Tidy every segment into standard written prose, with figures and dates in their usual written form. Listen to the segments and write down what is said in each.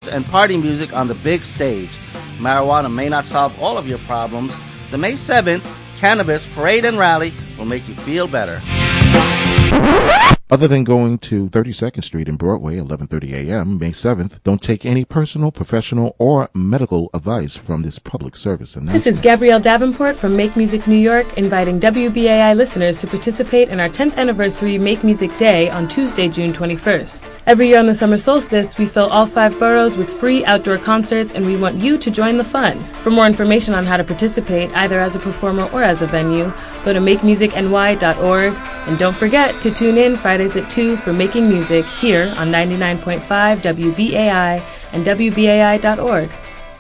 and party music on the big stage. Marijuana may not solve all of your problems. The May 7th Cannabis Parade and Rally will make you feel better. Other than going to 32nd Street and Broadway, 11:30 a.m., May 7th, don't take any personal, professional, or medical advice from this public service announcement. This is Gabrielle Davenport from Make Music New York, inviting WBAI listeners to participate in our 10th anniversary Make Music Day on Tuesday, June 21st. Every year on the summer solstice, we fill all 5 boroughs with free outdoor concerts, and we want you to join the fun. For more information on how to participate, either as a performer or as a venue, go to makemusicny.org, and don't forget to tune in Fridays at 2 for Making Music here on 99.5 WBAI and WBAI.org.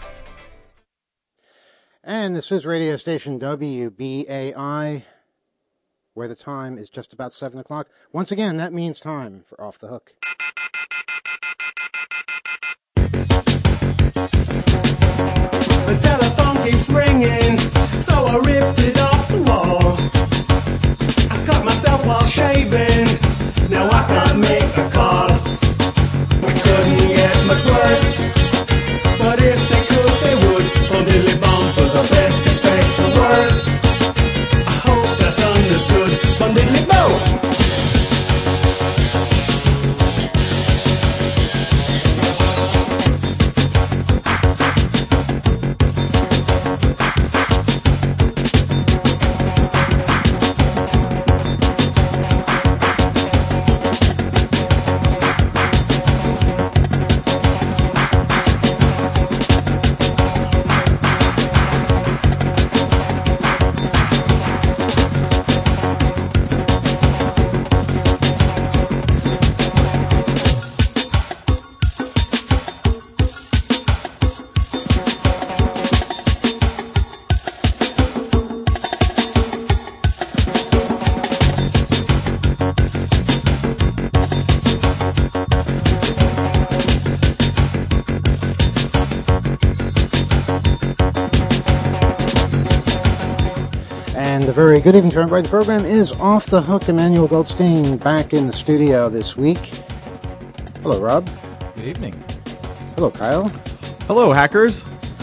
And this is radio station WBAI, where the time is just about 7 o'clock. Once again, that means time for Off the Hook. The telephone keeps ringing, so I ripped it off the wall. I cut myself while shaving, now I can't make a call. We couldn't get much worse, but if they could, they would. From Dilly Bomb for the best, expect the worst. I hope that's understood. From Dilly Bomb. Very good evening to everybody. The program is Off the Hook. Emmanuel Goldstein back in the studio this week. Hello, Rob. Good evening. Hello, Kyle. Hello, hackers.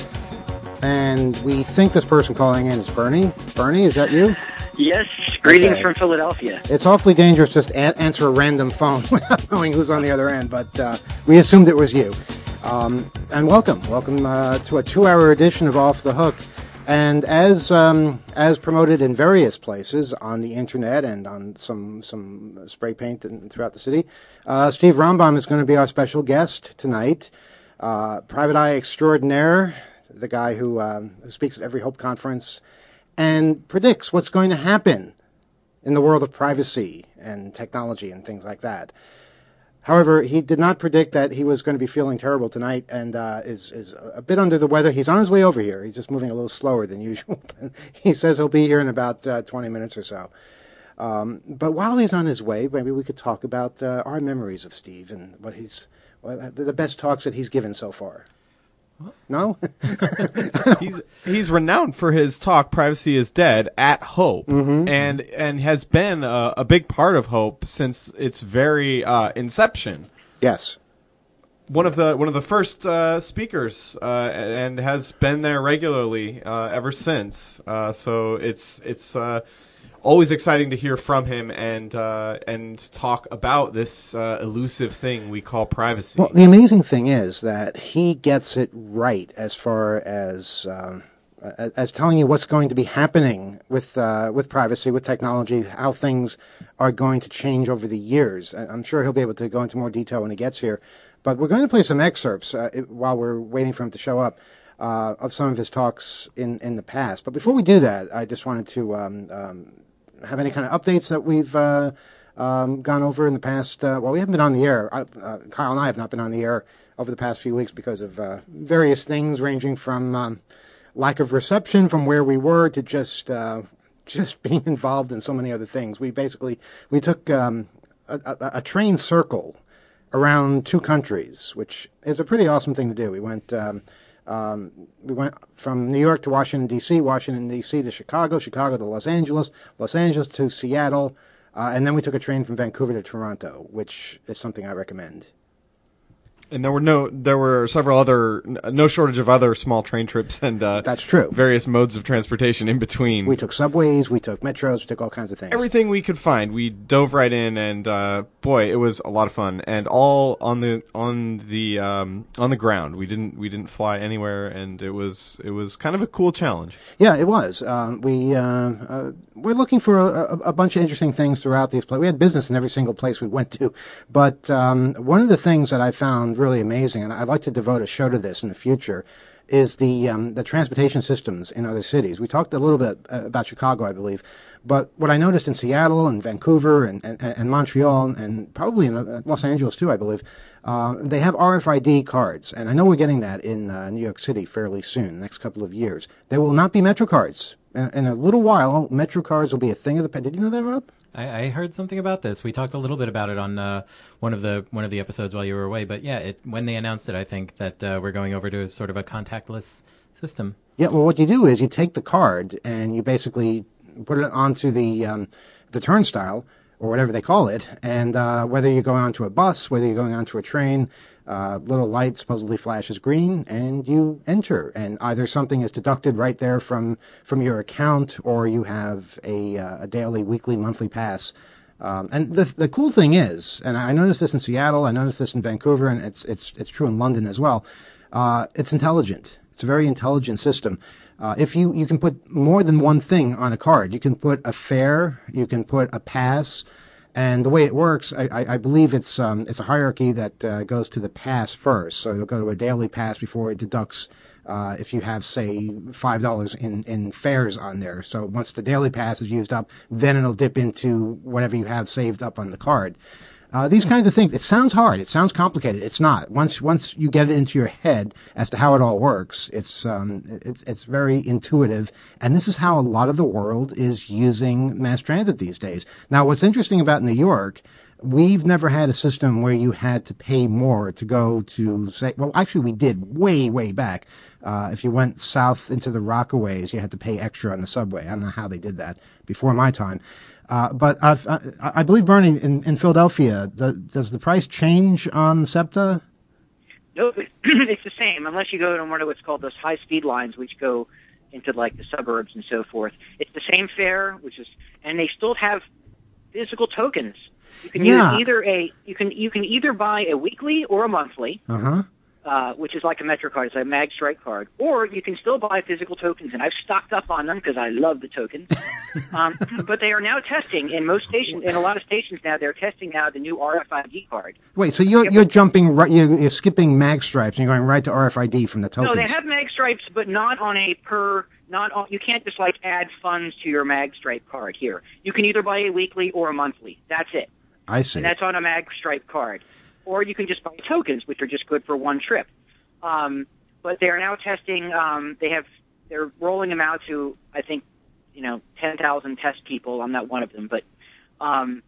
And we think this person calling in is Bernie. Bernie, is that you? Yes. Greetings from Philadelphia. It's awfully dangerous just to answer a random phone without knowing who's on the other end, but we assumed it was you. And welcome. Welcome to a 2-hour edition of Off the Hook. And as promoted in various places on the internet and on some spray paint throughout the city, Steve Rambam is going to be our special guest tonight. Private Eye extraordinaire, the guy who speaks at every Hope conference and predicts what's going to happen in the world of privacy and technology and things like that. However, he did not predict that he was going to be feeling terrible tonight and is a bit under the weather. He's on his way over here. He's just moving a little slower than usual. He says he'll be here in about 20 minutes or so. But while he's on his way, maybe we could talk about our memories of Steve and the best talks that he's given so far. No? He's renowned for his talk, Privacy is Dead, at Hope, and has been a big part of Hope since its very inception. Yes. One of the first speakers, and has been there regularly ever since. So it's always exciting to hear from him and talk about this elusive thing we call privacy. Well, the amazing thing is that he gets it right as far as telling you what's going to be happening with privacy, with technology, how things are going to change over the years. I'm sure he'll be able to go into more detail when he gets here. But we're going to play some excerpts while we're waiting for him to show up of some of his talks in the past. But before we do that, I just wanted to have any kind of updates that we've gone over in the past. Well, we haven't been on the air. Kyle and I have not been on the air over the past few weeks because of various things ranging from lack of reception from where we were to just being involved in so many other things. We took a train circle around 2 countries, which is a pretty awesome thing to do. We went from New York to Washington, D.C., Washington, D.C. to Chicago, Chicago to Los Angeles to Seattle, and then we took a train from Vancouver to Toronto, which is something I recommend. And there were several other, no shortage of other small train trips and That's true. various modes of transportation in between. We took subways, we took metros, we took all kinds of things. Everything we could find, we dove right in, and boy, it was a lot of fun, and all on the ground. We didn't fly anywhere, and it was kind of a cool challenge. Yeah, it was. We're looking for a bunch of interesting things throughout these places. We had business in every single place we went to, but one of the things that I found really amazing, and I'd like to devote a show to this in the future, is the transportation systems in other cities. We talked a little bit about Chicago, I believe, but what I noticed in Seattle and Vancouver and Montreal and probably in Los Angeles too, I believe, they have RFID cards, and I know we're getting that in New York City fairly soon, next couple of years. There will not be Metro cards. In a little while, Metro cards will be a thing of the past. Did you know that, Rob? I heard something about this. We talked a little bit about it on one of the episodes while you were away. But yeah, when they announced it, I think that we're going over to sort of a contactless system. Yeah. Well, what you do is you take the card and you basically put it onto the turnstile or whatever they call it, and whether you're going onto a bus, whether you're going onto a train, little light supposedly flashes green, and you enter, and either something is deducted right there from your account, or you have a daily, weekly, monthly pass. And the cool thing is, and I noticed this in Seattle, I noticed this in Vancouver, and it's true in London as well. It's intelligent. It's a very intelligent system. If you can put more than one thing on a card, you can put a fare, you can put a pass, and the way it works, I believe it's a hierarchy that goes to the pass first. So you'll go to a daily pass before it deducts if you have, say, $5 in fares on there. So once the daily pass is used up, then it'll dip into whatever you have saved up on the card. These kinds of things, it sounds hard, it sounds complicated. It's not. Once you get it into your head as to how it all works, it's very intuitive. And this is how a lot of the world is using mass transit these days. Now, what's interesting about New York, we've never had a system where you had to pay more to go to, say, well, actually we did way, way back. If you went south into the Rockaways, you had to pay extra on the subway. I don't know how they did that before my time. But I believe, Bernie, in Philadelphia, does the price change on SEPTA? No, it's the same, unless you go to one of what's called those high-speed lines, which go into, like, the suburbs and so forth. It's the same fare, and they still have physical tokens. You can use you can either buy a weekly or a monthly. Which is like a Metro card. It's a Mag Stripe card. Or you can still buy physical tokens, and I've stocked up on them because I love the tokens. But they are now testing in most stations, in a lot of stations now, they're testing out the new RFID card. Wait, so you're jumping right, you're skipping Mag Stripes, and you're going right to RFID from the tokens. No, they have Mag Stripes, but not on a you can't just like add funds to your Mag Stripe card here. You can either buy a weekly or a monthly. That's it. I see. And that's on a Mag Stripe card. Or you can just buy tokens, which are just good for one trip. But they are now testing. They're rolling them out to, I think, 10,000 test people. I'm not one of them, but an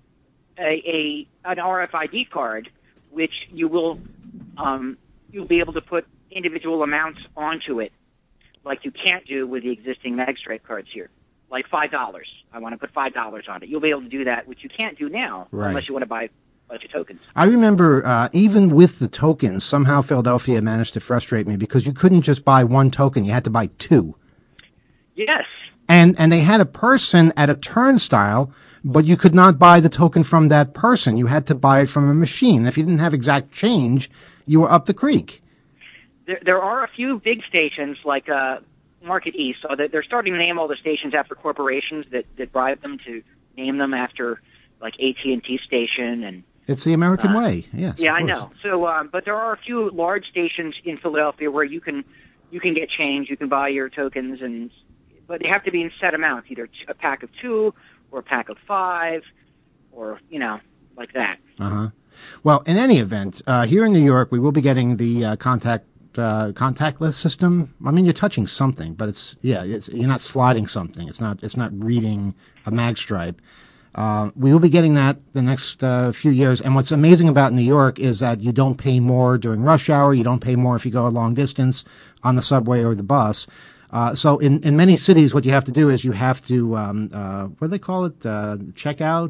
RFID card, which you'll be able to put individual amounts onto it, like you can't do with the existing MagStripe cards here. Like $5. I want to put $5 on it. You'll be able to do that, which you can't do now, unless you want to buy bunch of tokens. I remember even with the tokens, somehow Philadelphia managed to frustrate me because you couldn't just buy one token. You had to buy two. Yes. And they had a person at a turnstile, but you could not buy the token from that person. You had to buy it from a machine. If you didn't have exact change, you were up the creek. There are a few big stations like Market East. So they're starting to name all the stations after corporations that bribe them to name them after, like AT&T station and. It's the American way, yes. Yeah, I know. So, but there are a few large stations in Philadelphia where you can get change, you can buy your tokens, but they have to be in set amounts, either a pack of 2 or a pack of 5, or like that. Well, in any event, here in New York, we will be getting the contactless system. I mean, you're touching something, but you're not sliding something. It's not reading a mag stripe. We will be getting that the next few years. And what's amazing about New York is that you don't pay more during rush hour. You don't pay more if you go a long distance on the subway or the bus. So in many cities, what you have to do is you have to, what do they call it? Check out?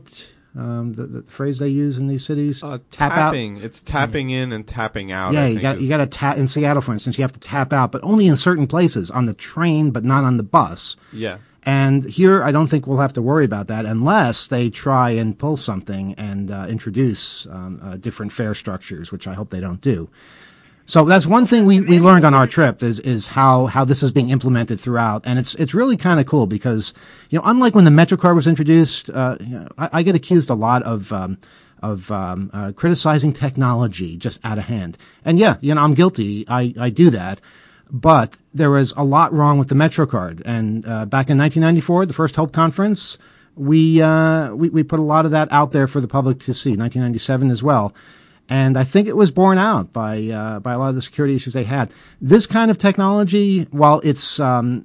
The phrase they use in these cities? Tapping. It's tapping in and tapping out. Yeah, you got to tap in Seattle, for instance. You have to tap out, but only in certain places on the train, but not on the bus. Yeah. And here, I don't think we'll have to worry about that unless they try and pull something and introduce different fare structures, which I hope they don't do. So that's one thing we learned on our trip is how this is being implemented throughout, and it's really kind of cool because unlike when the MetroCard was introduced, I get accused a lot of criticizing technology just out of hand, and I'm guilty. I do that. But there was a lot wrong with the MetroCard. And back in 1994, the first Hope Conference, we put a lot of that out there for the public to see, 1997 as well. And I think it was borne out by a lot of the security issues they had. This kind of technology, while it's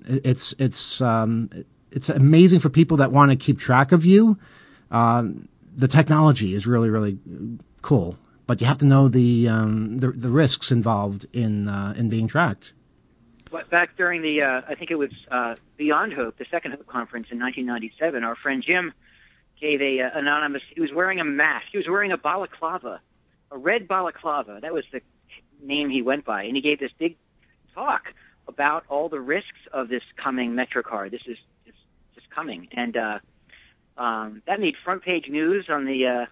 amazing for people that want to keep track of you, the technology is really, really cool. But you have to know the risks involved in being tracked. Back during the, I think it was Beyond Hope, the second Hope conference in 1997, our friend Jim gave he was wearing a mask. He was wearing a balaclava, a red balaclava. That was the name he went by. And he gave this big talk about all the risks of this coming MetroCard. This is just coming. And that made front page news on the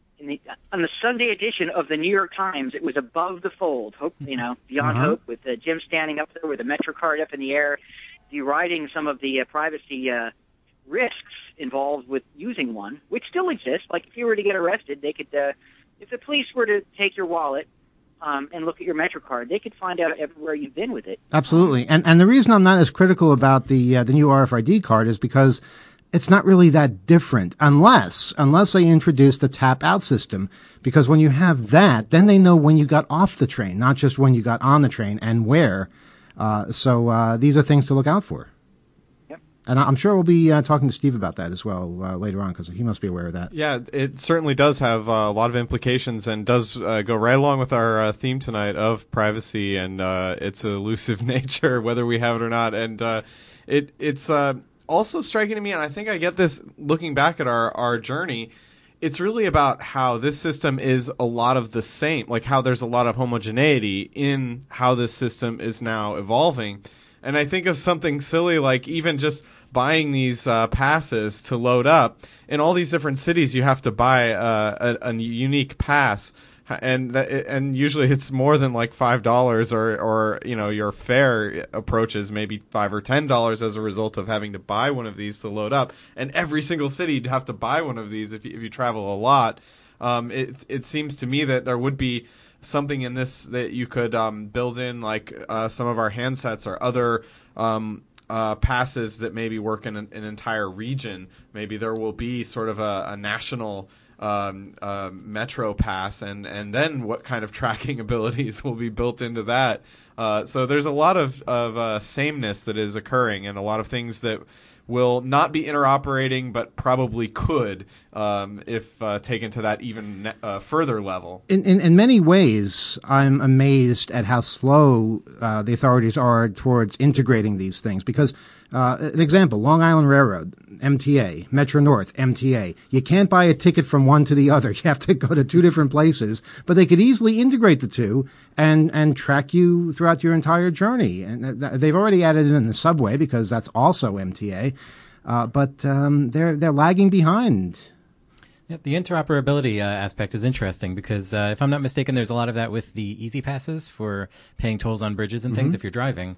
Sunday edition of the New York Times. It was above the fold. Hope, Beyond Hope, with Jim standing up there with the MetroCard up in the air, deriding some of the privacy risks involved with using one, which still exists. Like if you were to get arrested, they could, if the police were to take your wallet and look at your MetroCard, they could find out everywhere you've been with it. Absolutely, and the reason I'm not as critical about the new RFID card is because it's not really that different unless they introduce the tap out system, because when you have that, then they know when you got off the train, not just when you got on the train and where. So these are things to look out for. Yep. And I'm sure we'll be talking to Steve about that as well later on, because he must be aware of that. Yeah, it certainly does have a lot of implications and does go right along with our theme tonight of privacy and its elusive nature, whether we have it or not. And it's also striking to me, and I think I get this looking back at our journey, it's really about how this system is a lot of the same, like how there's a lot of homogeneity in how this system is now evolving. And I think of something silly like even just buying these passes to load up. In all these different cities, you have to buy a unique pass. And usually it's more than like $5 or your fare approaches maybe $5 or $10 as a result of having to buy one of these to load up. And every single city you'd have to buy one of these if you travel a lot. It seems to me that there would be something in this that you could build in, like some of our handsets or other passes that maybe work in an entire region. Maybe there will be sort of a national Metro Pass, and then what kind of tracking abilities will be built into that. So there's a lot of sameness that is occurring, and a lot of things that will not be interoperating, but probably could if taken to that even further level. In many ways, I'm amazed at how slow the authorities are towards integrating these things. Because, an example, Long Island Railroad, MTA, Metro North, MTA. You can't buy a ticket from one to the other. You have to go to two different places. But they could easily integrate the two and track you throughout your entire journey. And they've already added it in the subway because that's also MTA. But they're lagging behind. Yeah, the interoperability aspect is interesting because if I'm not mistaken, there's a lot of that with the Easy Passes for paying tolls on bridges and things if you're driving.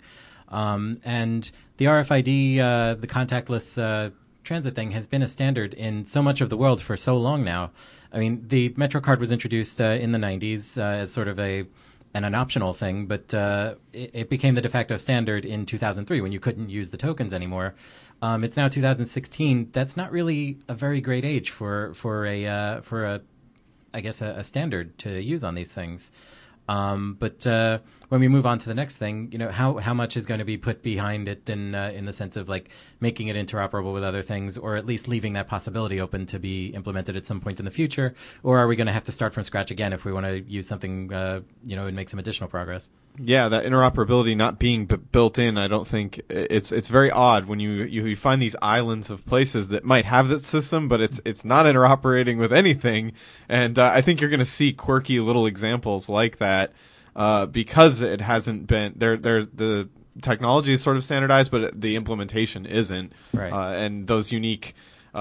And the RFID, the contactless transit thing has been a standard in so much of the world for so long now. I mean, the MetroCard was introduced in the 90s as sort of an optional thing, but it became the de facto standard in 2003 when you couldn't use the tokens anymore. It's now 2016. That's not really a very great age for a standard to use on these things. But when we move on to the next thing, how much is going to be put behind it in the sense of like making it interoperable with other things, or at least leaving that possibility open to be implemented at some point in the future, or are we going to have to start from scratch again if we want to use something, and make some additional progress? Yeah, that interoperability not being built in, I don't think it's very odd when you find these islands of places that might have that system, but it's not interoperating with anything, and I think you're going to see quirky little examples like that. Because it hasn't been the technology is sort of standardized, but the implementation isn't. Right. And those unique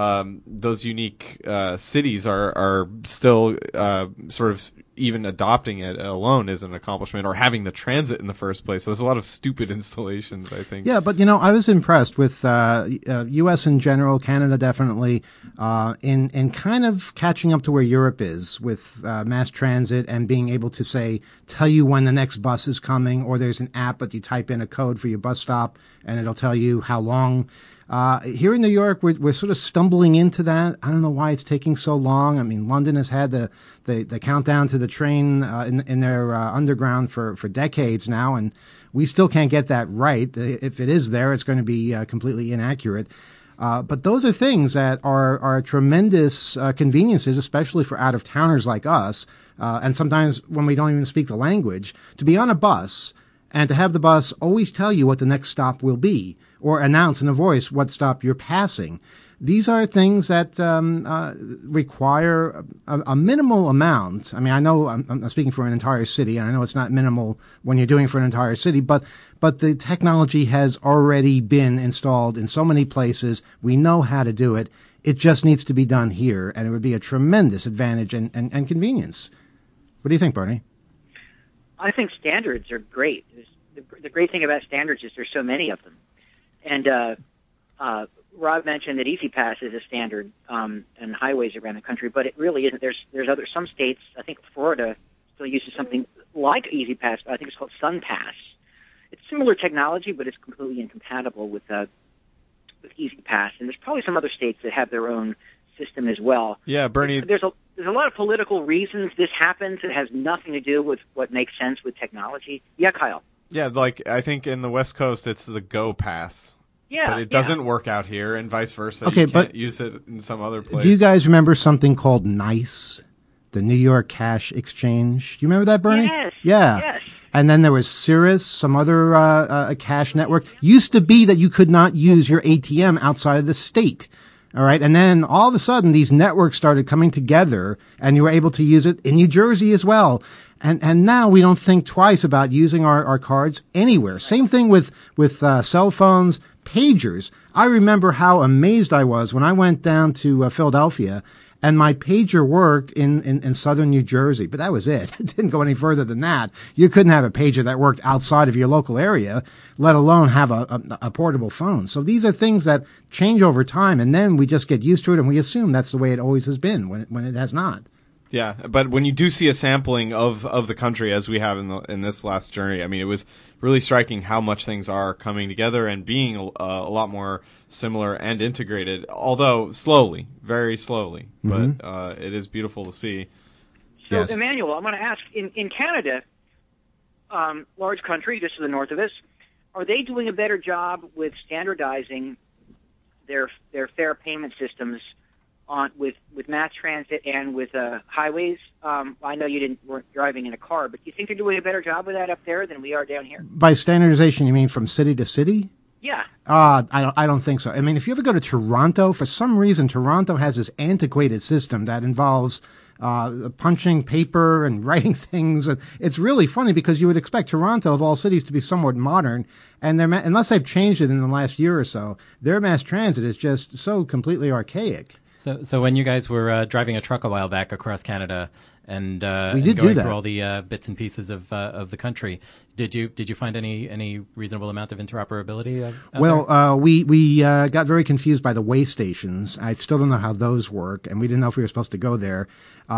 cities are still sort of even adopting it alone is an accomplishment, or having the transit in the first place. So there's a lot of stupid installations, I think. Yeah, but I was impressed with U.S. in general, Canada definitely, in kind of catching up to where Europe is with mass transit and being able to tell you when the next bus is coming, or there's an app, but you type in a code for your bus stop and it'll tell you how long. Here in New York, we're sort of stumbling into that. I don't know why it's taking so long. I mean, London has had the countdown to the train in their underground for decades now, and we still can't get that right. If it is there, it's going to be completely inaccurate. But those are things that are tremendous conveniences, especially for out-of-towners like us, and sometimes when we don't even speak the language, to be on a bus and to have the bus always tell you what the next stop will be, or announce in a voice what stop you're passing. These are things that require a minimal amount. I mean, I know I'm speaking for an entire city, and I know it's not minimal when you're doing it for an entire city, but the technology has already been installed in so many places. We know how to do it. It just needs to be done here, and it would be a tremendous advantage and convenience. What do you think, Bernie? I think standards are great. The great thing about standards is there's so many of them. And Rob mentioned that EasyPass is a standard and highways around the country, but it really isn't. There's some states, I think Florida still uses something like EasyPass. I think it's called SunPass. It's similar technology, but it's completely incompatible with EasyPass. And there's probably some other states that have their own system as well. Yeah, Bernie. There's a lot of political reasons this happens. It has nothing to do with what makes sense with technology. Yeah, Kyle. Yeah, like I think in the West Coast it's the Go Pass. Yeah, but it doesn't work out here, and vice versa. Okay, you can't use it in some other place. Do you guys remember something called NICE, the New York Cash Exchange? Do you remember that, Bernie? Yes. Yeah. Yes. And then there was Cirrus, some other cash network. Used to be that you could not use your ATM outside of the state. All right. And then all of a sudden, these networks started coming together, and you were able to use it in New Jersey as well. And now we don't think twice about using our cards anywhere. Same thing with cell phones, pagers. I remember how amazed I was when I went down to Philadelphia, and my pager worked in southern New Jersey, but that was it. It didn't go any further than that. You couldn't have a pager that worked outside of your local area, let alone have a portable phone. So these are things that change over time, and then we just get used to it, and we assume that's the way it always has been when it has not. Yeah, but when you do see a sampling of the country as we have in this last journey, I mean, it was really striking how much things are coming together and being a lot more similar and integrated, although slowly, very slowly. Mm-hmm. But it is beautiful to see. So, Yes. Emmanuel, I'm going to ask, in Canada, large country just to the north of us, are they doing a better job with standardizing their fare payment systems with mass transit and with highways? I know you weren't driving in a car, but do you think they're doing a better job with that up there than we are down here? By standardization, you mean from city to city? Yeah. I don't think so. I mean, if you ever go to Toronto, for some reason, Toronto has this antiquated system that involves punching paper and writing things. It's really funny because you would expect Toronto, of all cities, to be somewhat modern. And unless they've changed it in the last year or so, their mass transit is just so completely archaic. So when you guys were driving a truck a while back across Canada and we did going do that. through all the bits and pieces of the country, did you find any reasonable amount of interoperability? Out there? We got very confused by the way stations. I still don't know how those work, and we didn't know if we were supposed to go there.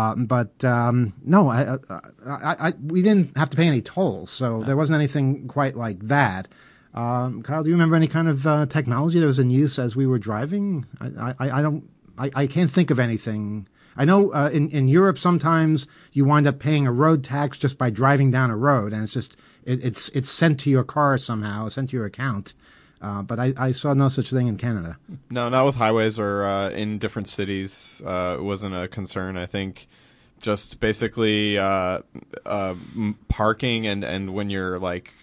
No, we didn't have to pay any tolls, so there wasn't anything quite like that. Kyle, do you remember any kind of technology that was in use as we were driving? I can't think of anything. I know in Europe sometimes you wind up paying a road tax just by driving down a road, and it's sent to your car somehow, sent to your account. But I saw no such thing in Canada. No, not with highways or in different cities. It wasn't a concern. I think just basically parking and when you're like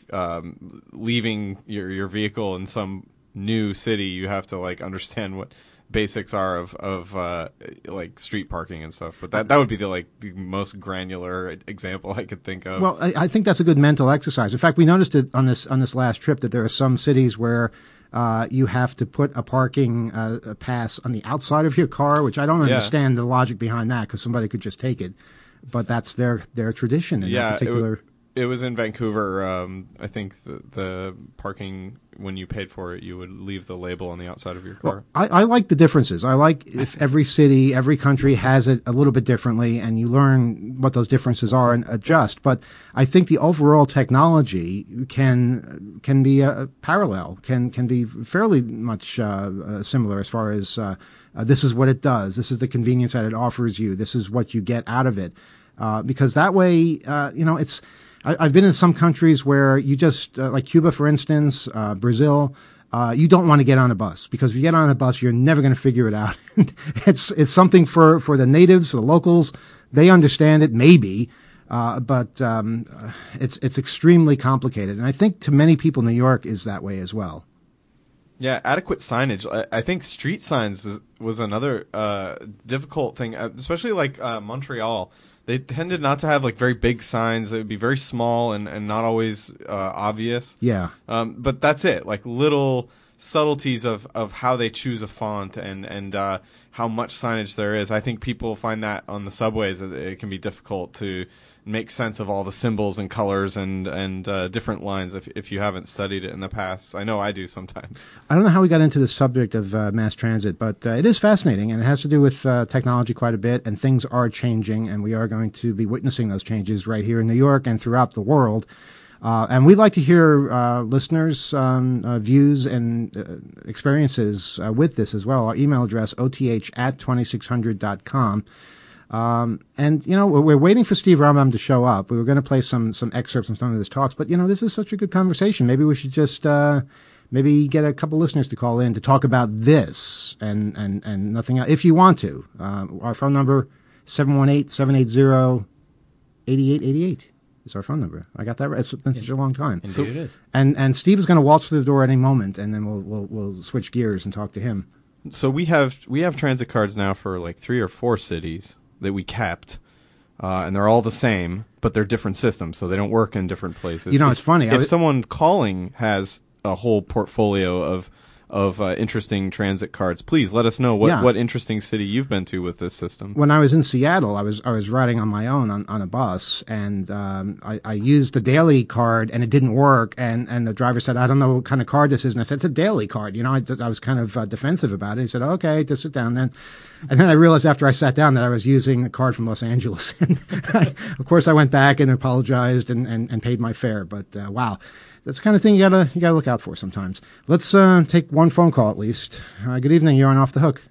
leaving your vehicle in some new city, you have to like understand what basics are of like street parking and stuff. But that would be the most granular example I could think of. Well, I think that's a good mental exercise. In fact, we noticed it on this last trip that there are some cities where you have to put a parking pass on the outside of your car, which I don't understand the logic behind that, because somebody could just take it. But that's their tradition in that particular. It was in Vancouver. I think the parking, when you paid for it, you would leave the label on the outside of your car. Well, I like the differences. I like if every city, every country has it a little bit differently, and you learn what those differences are and adjust. But I think the overall technology can be parallel, can be fairly much similar as far as this is what it does, this is the convenience that it offers you, this is what you get out of it. Because that way, it's. I've been in some countries where you just, like Cuba, for instance, Brazil, you don't want to get on a bus, because if you get on a bus, you're never going to figure it out. It's something for the natives, for the locals. They understand it, maybe, but it's extremely complicated. And I think to many people, New York is that way as well. Yeah, adequate signage. I think street signs was another difficult thing, especially like Montreal. They tended not to have like very big signs. They would be very small and not always obvious. Yeah. But that's it. Like little subtleties of how they choose a font and how much signage there is. I think people find that on the subways it can be difficult to make sense of all the symbols and colors and different lines if you haven't studied it in the past. I know I do sometimes. I don't know how we got into the subject of mass transit, but it is fascinating, and it has to do with technology quite a bit, and things are changing, and we are going to be witnessing those changes right here in New York and throughout the world. And we'd like to hear listeners' views and experiences with this as well. Our email address, oth@2600.com. And, we're waiting for Steve Rambam to show up. We were going to play some excerpts from some of his talks, but, this is such a good conversation. Maybe we should just maybe get a couple listeners to call in to talk about this and nothing else, if you want to. Our phone number, 718-780-8888 is our phone number. I got that right. It's been such a long time. Indeed it is. And Steve is going to waltz through the door at any moment, and then we'll switch gears and talk to him. So we have transit cards now for like 3 or 4 cities that we kept, and they're all the same, but they're different systems, so they don't work in different places. It's funny. If someone calling has a whole portfolio of interesting transit cards, please let us know what interesting city you've been to with this system. When I was in Seattle, I was riding on my own on a bus, and I used the daily card, and it didn't work. And the driver said, "I don't know what kind of card this is." And I said, "It's a daily card." I was kind of defensive about it. He said, "Okay, just sit down then." And then I realized after I sat down that I was using a card from Los Angeles. And of course, I went back and apologized and paid my fare. But wow. That's the kind of thing you gotta look out for sometimes. Let's take one phone call at least. Good evening. You're on Off the Hook.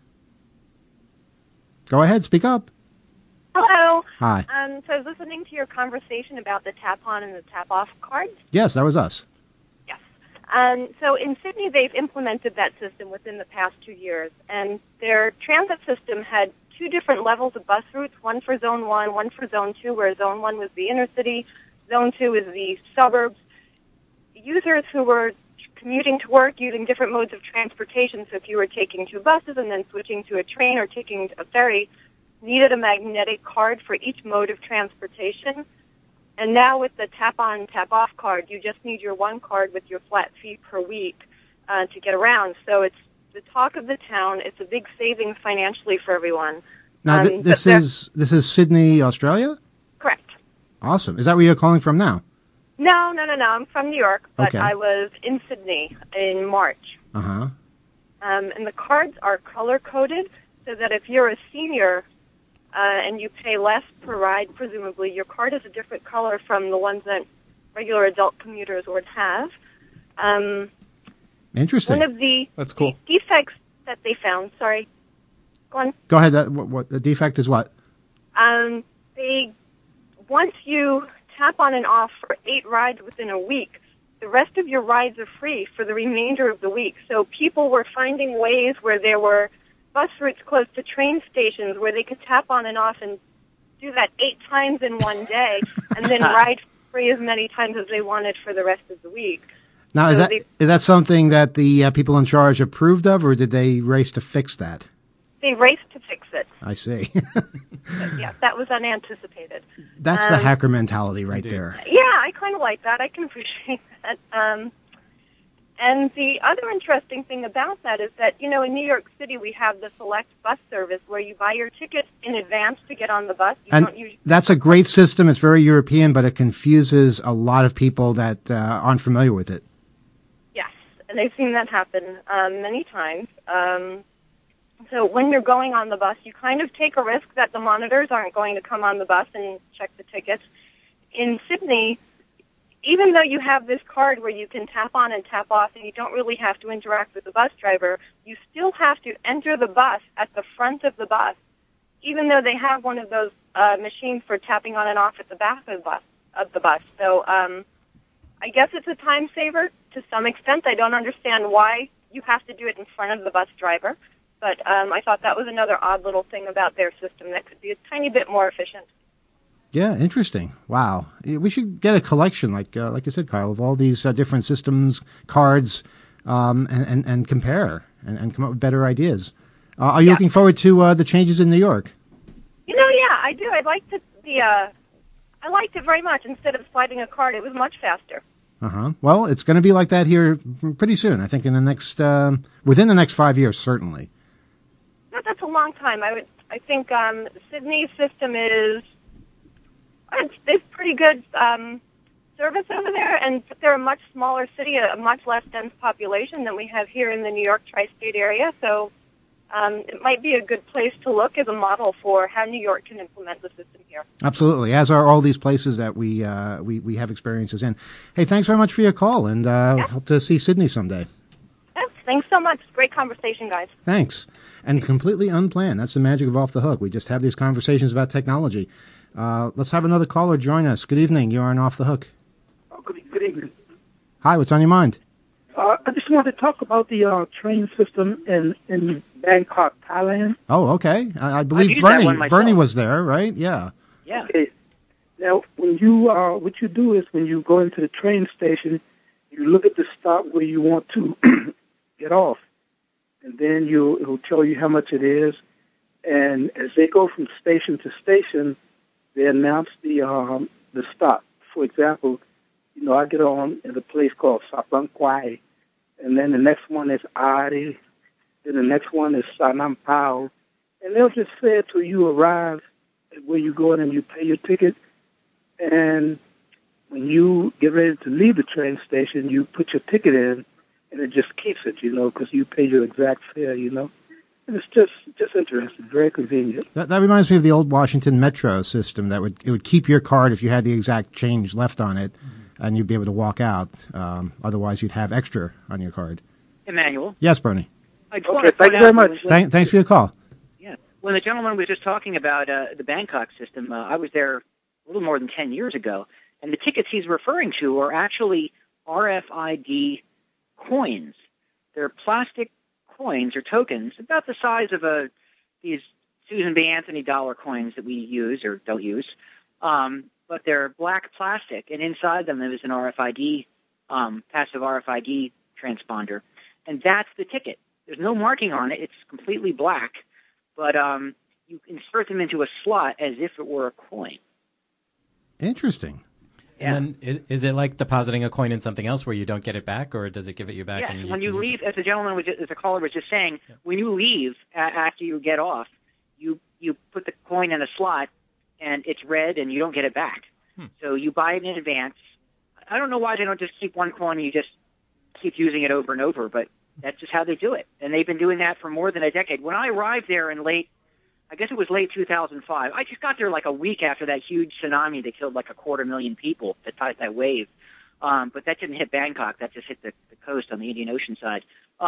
Go ahead. Speak up. Hello. Hi. So I was listening to your conversation about the tap-on and the tap-off cards. Yes, that was us. Yes. So in Sydney, they've implemented that system within the past 2 years, and their transit system had 2 different levels of bus routes, one for Zone 1, one for Zone 2, where Zone 1 was the inner city, Zone 2 is the suburbs. Users who were commuting to work using different modes of transportation, so if you were taking 2 buses and then switching to a train or taking a ferry, needed a magnetic card for each mode of transportation. And now with the tap-on, tap-off card, you just need your one card with your flat fee per week to get around. So it's the talk of the town. It's a big savings financially for everyone. Now, this is Sydney, Australia? Correct. Awesome. Is that where you're calling from now? No. I'm from New York, but Okay. I was in Sydney in March. Uh-huh. And the cards are color-coded so that if you're a senior and you pay less per ride, presumably, your card is a different color from the ones that regular adult commuters would have. Interesting. One of the That's cool. defects that they found, sorry, go on. Go ahead. What the defect is what? They want you tap on and off for 8 rides within a week, the rest of your rides are free for the remainder of the week. So people were finding ways where there were bus routes close to train stations where they could tap on and off and do that 8 times in one day and then ride free as many times as they wanted for the rest of the week. Now, So is that something that the people in charge approved of, or did they race to fix that? they raced to fix it. I see. But yeah, that was unanticipated. That's the hacker mentality right Indeed. there. Yeah, I kind of like that. I can appreciate that. And the other interesting thing about that is that, you know, in New York City we have the select bus service where you buy your tickets in advance to get on the bus. You And don't usually that's a great system. It's very European, but it confuses a lot of people that aren't familiar with it. Yes, and I've seen that happen many times. So when you're going on the bus, you kind of take a risk that the monitors aren't going to come on the bus and check the tickets. In Sydney, even though you have this card where you can tap on and tap off and you don't really have to interact with the bus driver, you still have to enter the bus at the front of the bus, even though they have one of those machines for tapping on and off at the back of the bus. So I guess it's a time saver to some extent. I don't understand why you have to do it in front of the bus driver, but I thought that was another odd little thing about their system that could be a tiny bit more efficient. Yeah, interesting. Wow. We should get a collection, like I said, Kyle, of all these different systems, cards, and compare and come up with better ideas. Are you looking forward to the changes in New York? You know, yeah, I do. I liked it very much. Instead of swiping a card, it was much faster. Well, it's going to be like that here pretty soon. I think in the next within the next 5 years, certainly. No, that's a long time. I think Sydney's system is. It's pretty good service over there, and they're a much smaller city, a much less dense population than we have here in the New York tri-state area. So it might be a good place to look as a model for how New York can implement the system here. Absolutely, as are all these places that we have experiences in. Hey, thanks very much for your call, and hope to see Sydney someday. Yes, thanks so much. Great conversation, guys. Thanks. And completely unplanned. That's the magic of Off the Hook. We just have these conversations about technology. Let's have another caller join us. Good evening. You're on Off the Hook. Oh, good evening. Hi, what's on your mind? I just wanted to talk about the train system in Bangkok, Thailand. Oh, okay. I I've believe used that one Bernie myself. was there, right? Yeah. Yeah. Okay. Now, when you what you do is when you go into the train station, you look at the stop where you want to get off, and then it'll tell you how much it is. And as they go from station to station, they announce the stop. For example, you know, I get on at a place called Sapang Kwai, and then the next one is Ari, then the next one is Sanam Pao, and they'll just say it till you arrive at where you're going and you pay your ticket, and when you get ready to leave the train station, you put your ticket in, and it just keeps it, you know, because you pay your exact fare, you know. And it's just interesting, very convenient. That reminds me of the old Washington Metro system. It would keep your card if you had the exact change left on it, and you'd be able to walk out. Otherwise, you'd have extra on your card. Emmanuel. Yes, Bernie. I just want to Thank point you very out much. Thanks for your call. Yeah. When the gentleman was just talking about the Bangkok system, I was there a little more than 10 years ago, and the tickets he's referring to are actually RFID coins. They're plastic coins or tokens about the size of these Susan B. Anthony dollar coins that we use or don't use, but they're black plastic, and inside them there is an RFID, passive RFID transponder, and that's the ticket. There's no marking on it; it's completely black, but you insert them into a slot as if it were a coin. Interesting. Yeah. And then is it like depositing a coin in something else where you don't get it back, or does it give it you back? Yes, and when can you use leave, as the gentleman as the caller was just saying, when you leave after you get off, you put the coin in a slot, and it's red, and you don't get it back. So you buy it in advance. I don't know why they don't just keep one coin and you just keep using it over and over, but that's just how they do it. And they've been doing that for more than a decade. When I arrived there in late 2005. I just got there like a week after that huge tsunami that killed like 250,000 people, that wave. But that didn't hit Bangkok. That just hit the coast on the Indian Ocean side.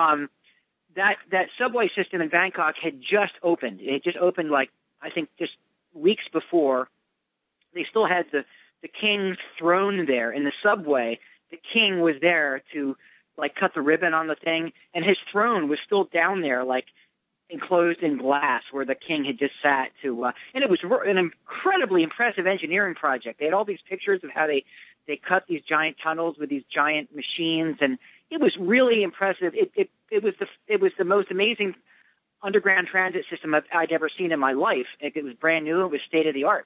That subway system in Bangkok had just opened. It just opened like, I think, just weeks before. They still had the the king's throne there in the subway. The king was there to like cut the ribbon on the thing, and his throne was still down there, like enclosed in glass, where the king had just sat to. And it was an incredibly impressive engineering project. They had all these pictures of how they cut these giant tunnels with these giant machines, and it was really impressive. It was the most amazing underground transit system I'd ever seen in my life. It was brand new. It was state of the art.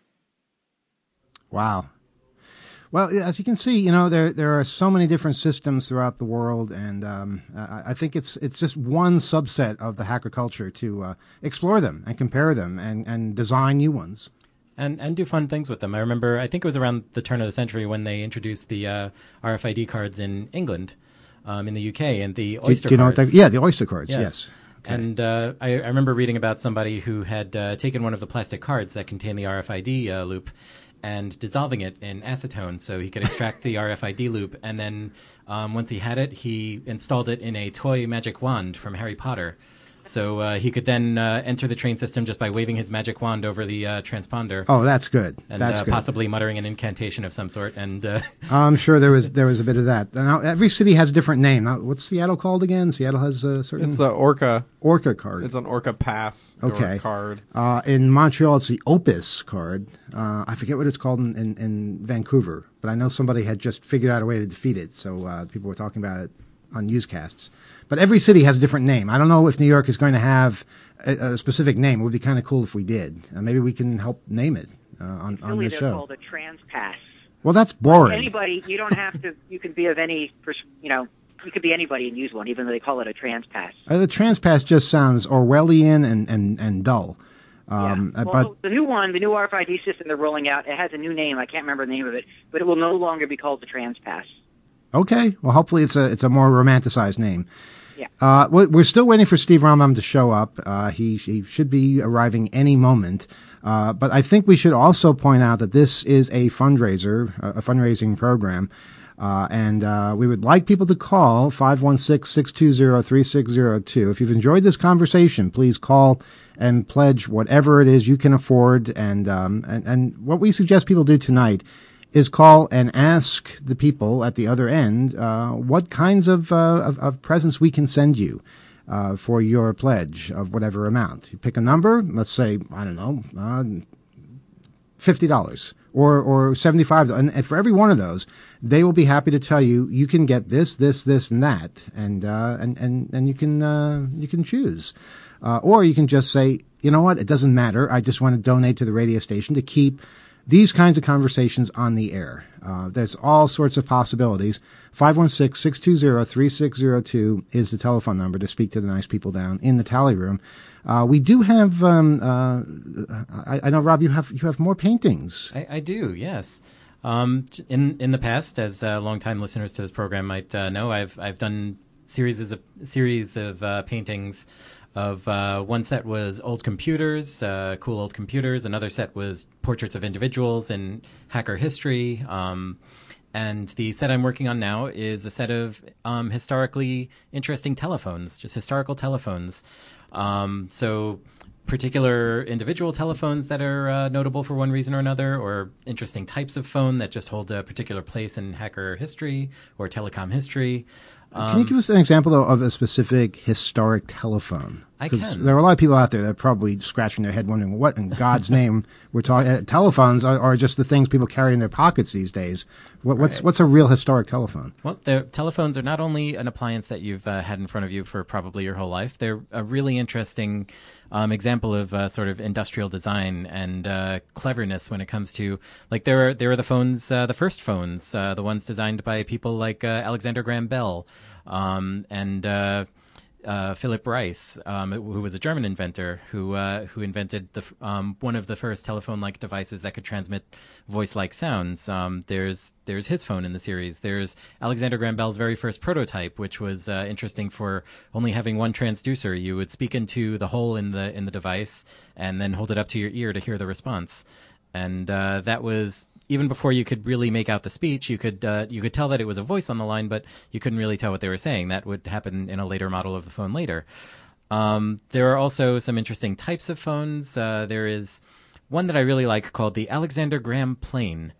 Wow. Well, as you can see, there are so many different systems throughout the world, and I think it's just one subset of the hacker culture to explore them and compare them and design new ones. And do fun things with them. I think it was around the turn of the century when they introduced the RFID cards in England, in the UK, and the Oyster do you know cards. the Oyster cards, yes. Okay. And I remember reading about somebody who had taken one of the plastic cards that contained the RFID loop and dissolving it in acetone so he could extract the RFID loop. And then once he had it, he installed it in a toy magic wand from Harry Potter. So he could then enter the train system just by waving his magic wand over the transponder. Oh, that's good. And that's good. Possibly muttering an incantation of some sort. And I'm sure there was a bit of that. Now, every city has a different name. Now, what's Seattle called again? Seattle has a certain... It's the Orca card. It's an Orca Pass card. In Montreal, it's the Opus card. I forget what it's called in Vancouver, but I know somebody had just figured out a way to defeat it, so people were talking about it on newscasts. But every city has a different name. I don't know if New York is going to have a specific name. It would be kind of cool if we did. Maybe we can help name it on this show. They're called a TransPass. Well, that's boring. Anybody, you don't have to. You can be of any, you could be anybody and use one, even though they call it a TransPass. The TransPass just sounds Orwellian and dull. But the new RFID system they're rolling out, it has a new name. I can't remember the name of it, but it will no longer be called the TransPass. Okay. Well, hopefully it's a more romanticized name. Yeah. We're still waiting for Steve Rambam to show up. He should be arriving any moment. But I think we should also point out that this is a fundraising program. And we would like people to call 516-620-3602. If you've enjoyed this conversation, please call and pledge whatever it is you can afford. And what we suggest people do tonight is call and ask the people at the other end what kinds of presents we can send you for your pledge of whatever amount. You pick a number, let's say, I don't know, $50 or $75, and for every one of those, they will be happy to tell you you can get this, and that, and you can choose, or you can just say, you know what, it doesn't matter. I just want to donate to the radio station to keep these kinds of conversations on the air. There's all sorts of possibilities. 516-620-3602 is the telephone number to speak to the nice people down in the tally room. We do have, I know, Rob, you have more paintings. I do, yes. In the past, as longtime listeners to this program might know, I've done series of paintings. One set was old computers, cool old computers. Another set was portraits of individuals in hacker history. And the set I'm working on now is a set of historically interesting telephones, just historical telephones. So particular individual telephones that are notable for one reason or another, or interesting types of phone that just hold a particular place in hacker history or telecom history. Can you give us an example of a specific historic telephone? Because there are a lot of people out there that are probably scratching their head wondering what in God's name we're talking. Telephones are just the things people carry in their pockets these days. What's a real historic telephone? Well, telephones are not only an appliance that you've had in front of you for probably your whole life. They're a really interesting example of sort of industrial design and cleverness when it comes to, like, there are the phones, the first phones, the ones designed by people like Alexander Graham Bell and Philip Rice, who was a German inventor who invented one of the first telephone-like devices that could transmit voice-like sounds. There's his phone in the series. There's Alexander Graham Bell's very first prototype, which was interesting for only having one transducer. You would speak into the hole in the device and then hold it up to your ear to hear the response. And that was even before you could really make out the speech. You could tell that it was a voice on the line, but you couldn't really tell what they were saying. That would happen in a later model of the phone later. There are also some interesting types of phones. There is one that I really like called the Alexander Graham Plane.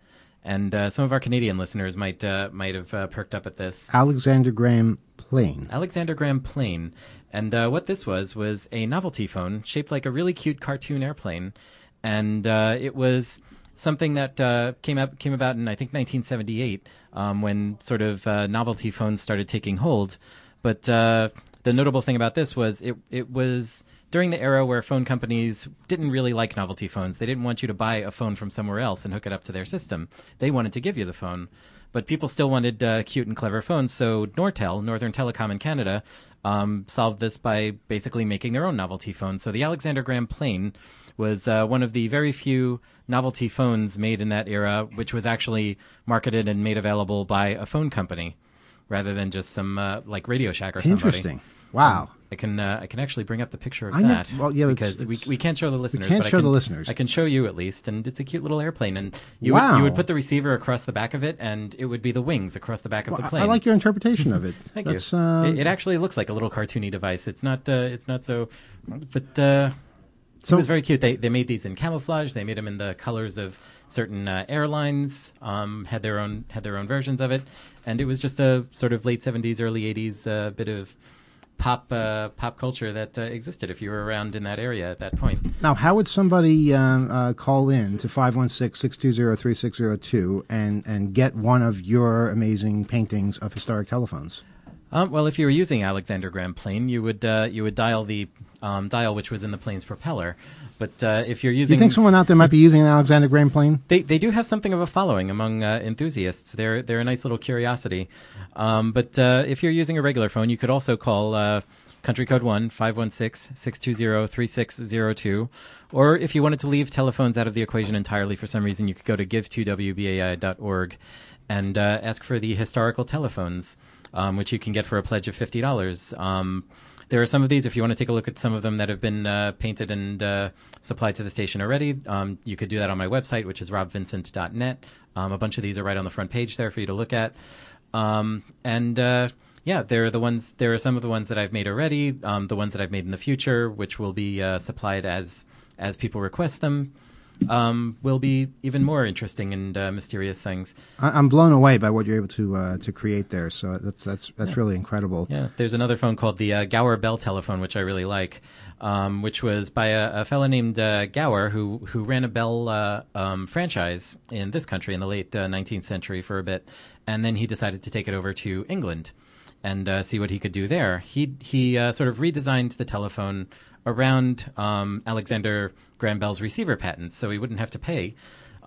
And some of our Canadian listeners might have perked up at this. Alexander Graham Plain. Alexander Graham Plain. And what this was a novelty phone shaped like a really cute cartoon airplane. And it was something that came about in, I think, 1978, when sort of novelty phones started taking hold. But the notable thing about this was it was during the era where phone companies didn't really like novelty phones. They didn't want you to buy a phone from somewhere else and hook it up to their system. They wanted to give you the phone. But people still wanted cute and clever phones, so Nortel, Northern Telecom in Canada, solved this by basically making their own novelty phone. So the Alexander Graham Plain was one of the very few novelty phones made in that era, which was actually marketed and made available by a phone company rather than just some like Radio Shack or somebody. Interesting. Wow. I can actually bring up the picture of that because we can't show the listeners. We can't show the listeners. I can show you at least, and it's a cute little airplane. And you would put the receiver across the back of it, and it would be the wings across the back of the plane. I like your interpretation of it. Thank you. It actually looks like a little cartoony device. It's not so, but. So it was very cute. They made these in camouflage. They made them in the colors of certain airlines. Had their own versions of it, and it was just a sort of late 70s, early 80s bit of pop culture that existed if you were around in that area at that point. Now, how would somebody call in to 516-620-3602 and get one of your amazing paintings of historic telephones? Well, if you were using Alexander Graham Plain, you would dial the dial which was in the plane's propeller. But if you're using, you think someone out there might be using an Alexander Graham Plain? They do have something of a following among enthusiasts. They're a nice little curiosity. But if you're using a regular phone, you could also call country code 1-516-620-3602. Or if you wanted to leave telephones out of the equation entirely for some reason, you could go to give2wbai.org and ask for the historical telephones, which you can get for a pledge of $50. There are some of these, if you want to take a look at some of them that have been painted and supplied to the station already, you could do that on my website, which is robvincent.net. A bunch of these are right on the front page there for you to look at. Yeah, there are some of the ones that I've made already, the ones that I've made in the future, which will be supplied as people request them. Will be even more interesting and mysterious things. I'm blown away by what you're able to create there. So that's really incredible. Yeah, there's another phone called the Gower Bell telephone, which I really like, which was by a fellow named Gower who ran a Bell franchise in this country in the late 19th century for a bit, and then he decided to take it over to England and see what he could do there. He sort of redesigned the telephone around Alexander Graham Bell's receiver patents, so he wouldn't have to pay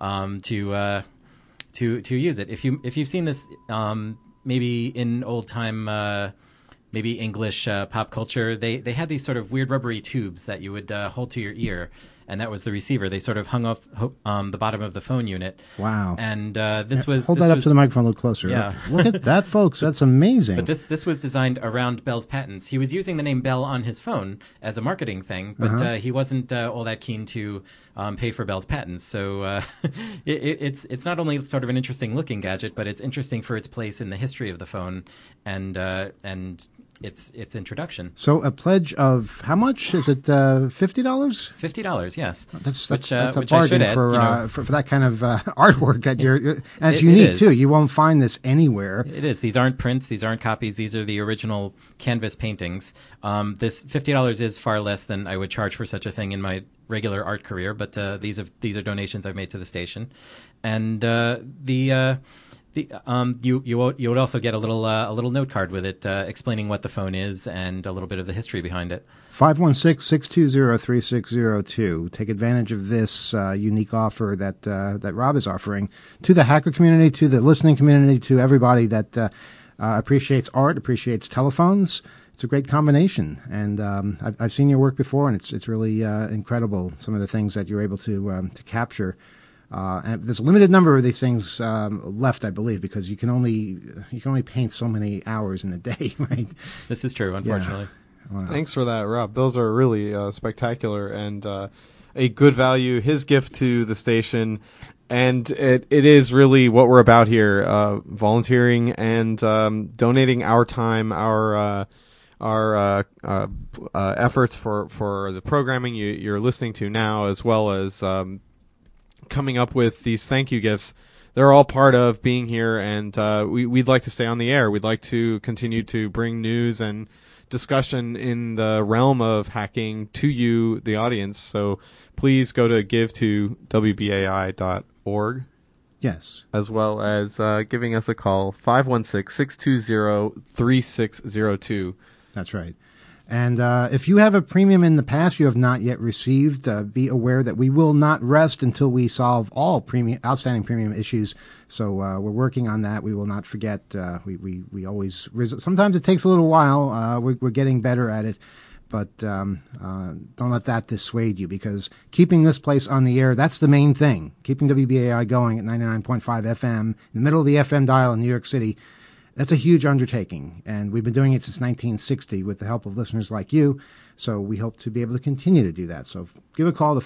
to use it. If you've seen this, maybe in old time, maybe English pop culture, they had these sort of weird rubbery tubes that you would hold to your ear, and that was the receiver. They sort of hung off the bottom of the phone unit. Wow! And hold that up to the microphone a little closer. Yeah. Look at that, folks. That's amazing. But this was designed around Bell's patents. He was using the name Bell on his phone as a marketing thing, but he wasn't all that keen to pay for Bell's patents. So it's not only sort of an interesting looking gadget, but it's interesting for its place in the history of the phone and its introduction. So a pledge of how much is it? $50? $50, yes. That's a bargain for that kind of artwork that you're. And it's unique too. You won't find this anywhere. It is. These aren't prints. These aren't copies. These are the original canvas paintings. This $50 is far less than I would charge for such a thing in my regular art career. But these are donations I've made to the station, and you would also get a little note card with it explaining what the phone is and a little bit of the history behind it. 516-620-3602. Take advantage of this unique offer that Rob is offering to the hacker community, to the listening community, to everybody that appreciates art, appreciates telephones. It's a great combination, and I've seen your work before, and it's really incredible. Some of the things that you're able to capture. And there's a limited number of these things left, I believe, because you can only paint so many hours in a day, right? This is true, unfortunately. Yeah. Wow. Thanks for that, Rob. Those are really spectacular and a good value. His gift to the station, and it is really what we're about here: volunteering and donating our time, our efforts for the programming you're listening to now, as well as coming up with these thank you gifts they're all part of being here, and we'd like to stay on the air. We'd like to continue to bring news and discussion in the realm of hacking to you, the audience. So please go to give2wbai.org. Yes. As well as giving us a call, 516-620-3602. That's right. And if you have a premium in the past you have not yet received, be aware that we will not rest until we solve all outstanding premium issues. So we're working on that. We will not forget. We always sometimes it takes a little while. We're getting better at it. But don't let that dissuade you, because keeping this place on the air, that's the main thing. Keeping WBAI going at 99.5 FM in the middle of the FM dial in New York City, that's a huge undertaking. And we've been doing it since 1960 with the help of listeners like you. So we hope to be able to continue to do that. So give a call to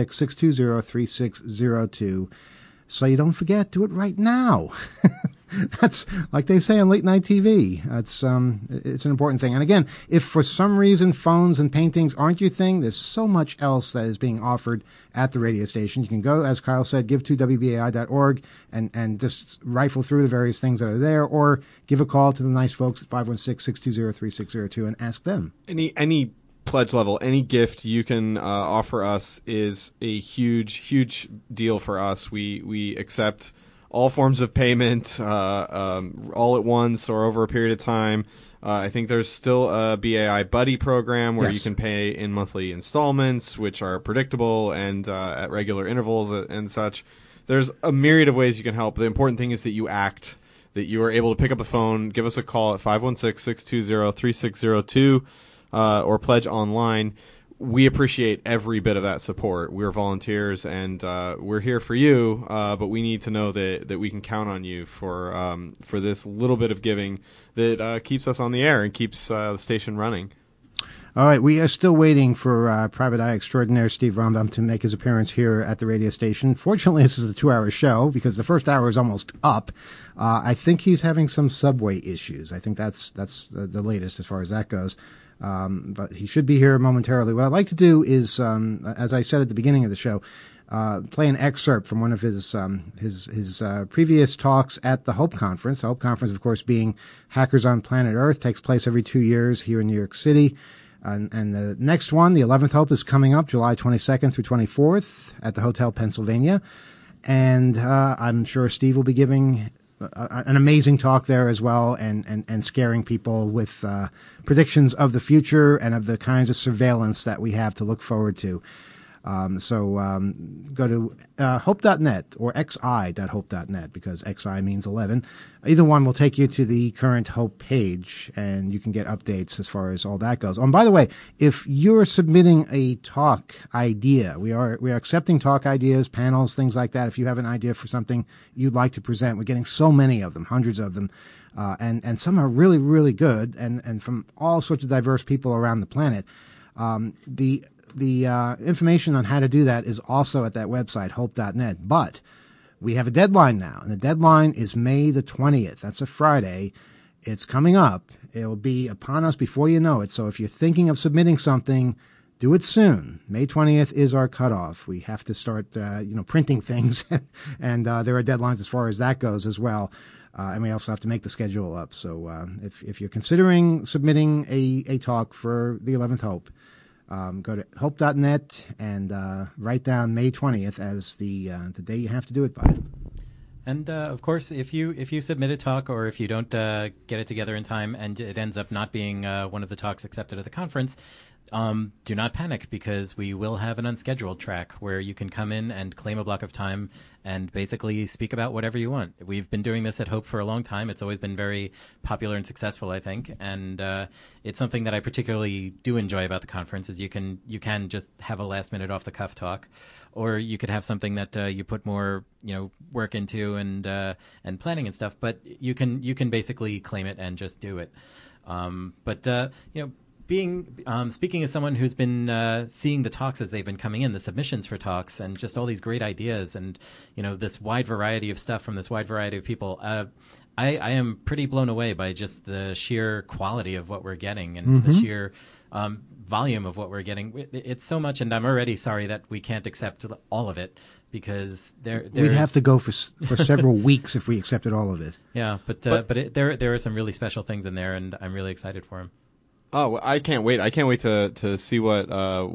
516-620-3602. So you don't forget, do it right now. That's like they say on late night TV. It's an important thing. And again, if for some reason phones and paintings aren't your thing, there's so much else that is being offered at the radio station. You can go, as Kyle said, give2wbai.org and just rifle through the various things that are there, or give a call to the nice folks at 516-620-3602 and ask them. Any pledge level, any gift you can offer us is a huge deal for us. We accept all forms of payment, all at once or over a period of time. I think there's still a BAI Buddy program where you can pay in monthly installments, which are predictable and at regular intervals and such. There's a myriad of ways you can help. The important thing is that you act, that you are able to pick up the phone, give us a call at 516-620-3602, or pledge online. We appreciate every bit of that support. We're volunteers, and we're here for you, but we need to know that we can count on you for this little bit of giving that keeps us on the air and keeps the station running. All right, we are still waiting for Private Eye Extraordinaire Steve Rambam to make his appearance here at the radio station. Fortunately, this is a 2-hour show because the first hour is almost up. I think he's having some subway issues. I think that's the latest as far as that goes. But he should be here momentarily. What I'd like to do is, as I said at the beginning of the show, play an excerpt from one of his previous talks at the Hope Conference. The Hope Conference, of course, being Hackers on Planet Earth, takes place every 2 years here in New York City. And the next one, the 11th Hope, is coming up July 22nd through 24th at the Hotel Pennsylvania. And I'm sure Steve will be giving an amazing talk there as well, and scaring people with predictions of the future and of the kinds of surveillance that we have to look forward to. So go to hope.net or xi.hope.net, because xi means 11. Either one will take you to the current Hope page, and you can get updates as far as all that goes. Oh, and by the way, if you're submitting a talk idea, we are accepting talk ideas, panels, things like that. If you have an idea for something you'd like to present, we're getting so many of them, hundreds of them, and some are really, really good, and from all sorts of diverse people around the planet. The information on how to do that is also at that website, hope.net. But we have a deadline now, and the deadline is May the 20th. That's a Friday. It's coming up. It'll be upon us before you know it. So if you're thinking of submitting something, do it soon. May 20th is our cutoff. We have to start, printing things, and there are deadlines as far as that goes as well. And we also have to make the schedule up. So if you're considering submitting a talk for the 11th Hope, go to hope.net and write down May 20th as the day you have to do it by. And of course, if you submit a talk, or if you don't get it together in time and it ends up not being one of the talks accepted at the conference, do not panic, because we will have an unscheduled track where you can come in and claim a block of time and basically speak about whatever you want. We've been doing this at Hope for a long time. It's always been very popular and successful, I think. And it's something that I particularly do enjoy about the conference, is you can just have a last minute off the cuff talk, or you could have something that you put more work into and planning and stuff. But you can basically claim it and just do it. speaking as someone who's been seeing the talks as they've been coming in, the submissions for talks, and just all these great ideas, and this wide variety of stuff from this wide variety of people, I am pretty blown away by just the sheer quality of what we're getting and the sheer volume of what we're getting. It's so much, and I'm already sorry that we can't accept all of it, because we'd have to go for several weeks if we accepted all of it. Yeah, but there are some really special things in there, and I'm really excited for them. Oh, I can't wait! I can't wait to see what's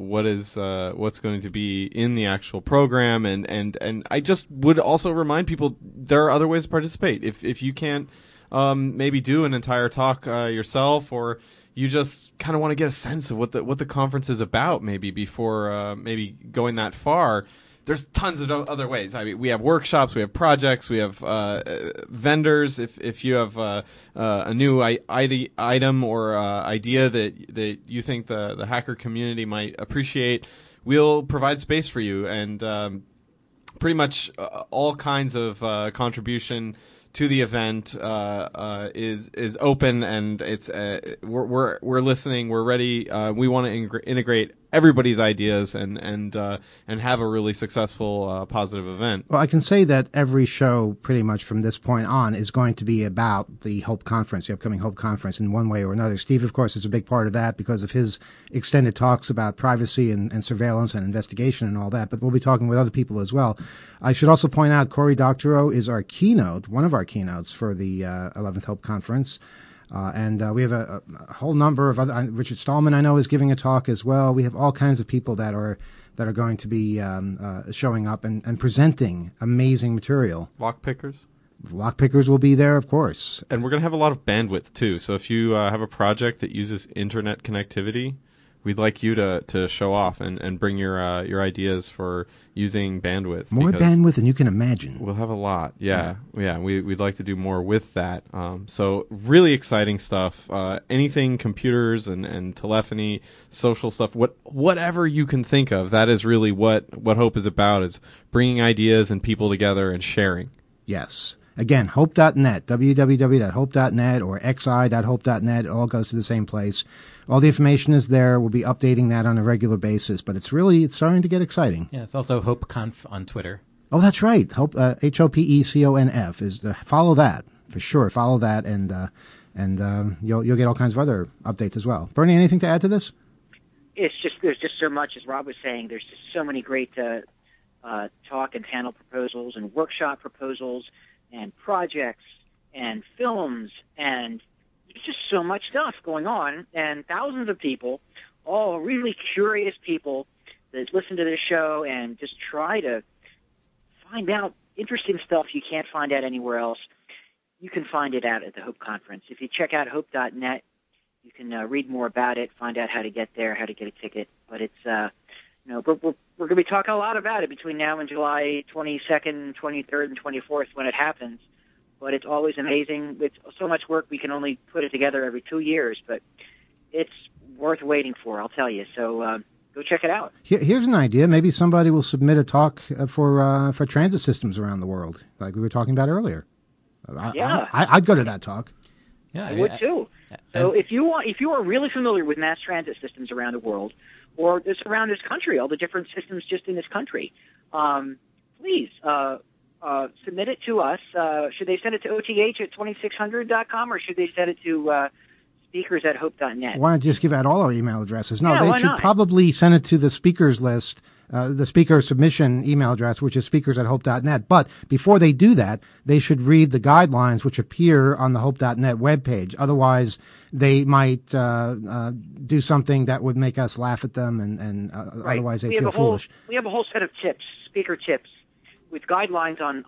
going to be in the actual program, and I just would also remind people there are other ways to participate. If you can't maybe do an entire talk yourself, or you just kind of want to get a sense of what the conference is about, maybe before maybe going that far. There's tons of other ways. I mean, we have workshops, we have projects, we have vendors. If you have a new item or idea that you think the hacker community might appreciate, we'll provide space for you, and pretty much all kinds of contribution to the event is open, and it's we're listening, we're ready. We want to integrate everybody's ideas and have a really successful positive event. Well, I can say that every show pretty much from this point on is going to be about the Hope Conference, the upcoming Hope Conference, in one way or another. Steve, of course, is a big part of that because of his extended talks about privacy and surveillance and investigation and all that, but we'll be talking with other people as well. I should also point out Cory Doctorow is our keynote, one of our keynotes for the 11th Hope Conference. And we have a whole number of other. Richard Stallman, I know, is giving a talk as well. We have all kinds of people that are going to be showing up and presenting amazing material. Lockpickers will be there, of course. And we're going to have a lot of bandwidth, too. So if you have a project that uses internet connectivity, we'd like you to show off and bring your ideas for using bandwidth. More bandwidth than you can imagine. We'll have a lot. Yeah. We'd like to do more with that. So really exciting stuff. Anything computers and telephony, social stuff, whatever you can think of. That is really what Hope is about, is bringing ideas and people together and sharing. Yes. Again, hope.net, www.hope.net or xi.hope.net. It all goes to the same place. All the information is there. We'll be updating that on a regular basis, but it's starting to get exciting. Yeah, it's also HopeConf on Twitter. Oh, that's right. Hope, HOPECONF is follow that for sure. Follow that, and you'll get all kinds of other updates as well. Bernie, anything to add to this? There's just so much, as Rob was saying. There's just so many great talk and panel proposals and workshop proposals and projects and films, and there's just so much stuff going on, and thousands of people, all really curious people that listen to this show and just try to find out interesting stuff you can't find out anywhere else. You can find it out at the Hope Conference. If you check out hope.net, you can read more about it, find out how to get there, how to get a ticket. But it's we're going to be talking a lot about it between now and July 22nd, 23rd, and 24th when it happens. But it's always amazing. It's so much work, we can only put it together every 2 years. But it's worth waiting for, I'll tell you. So go check it out. Here's an idea. Maybe somebody will submit a talk for transit systems around the world, like we were talking about earlier. I'd go to that talk. Yeah, I would too. So if you are really familiar with mass transit systems around the world, or just around this country, all the different systems just in this country, please submit it to us. Should they send it to oth@2600.com, or should they send it to speakers@hope.net? Why not just give out all our email addresses? No, yeah, they should probably send it to the speakers list, the speaker submission email address, which is speakers@hope.net. But before they do that, they should read the guidelines which appear on the hope.net webpage. Otherwise, they might do something that would make us laugh at them, and right. Otherwise they feel foolish. We have a whole set of tips, speaker tips, with guidelines on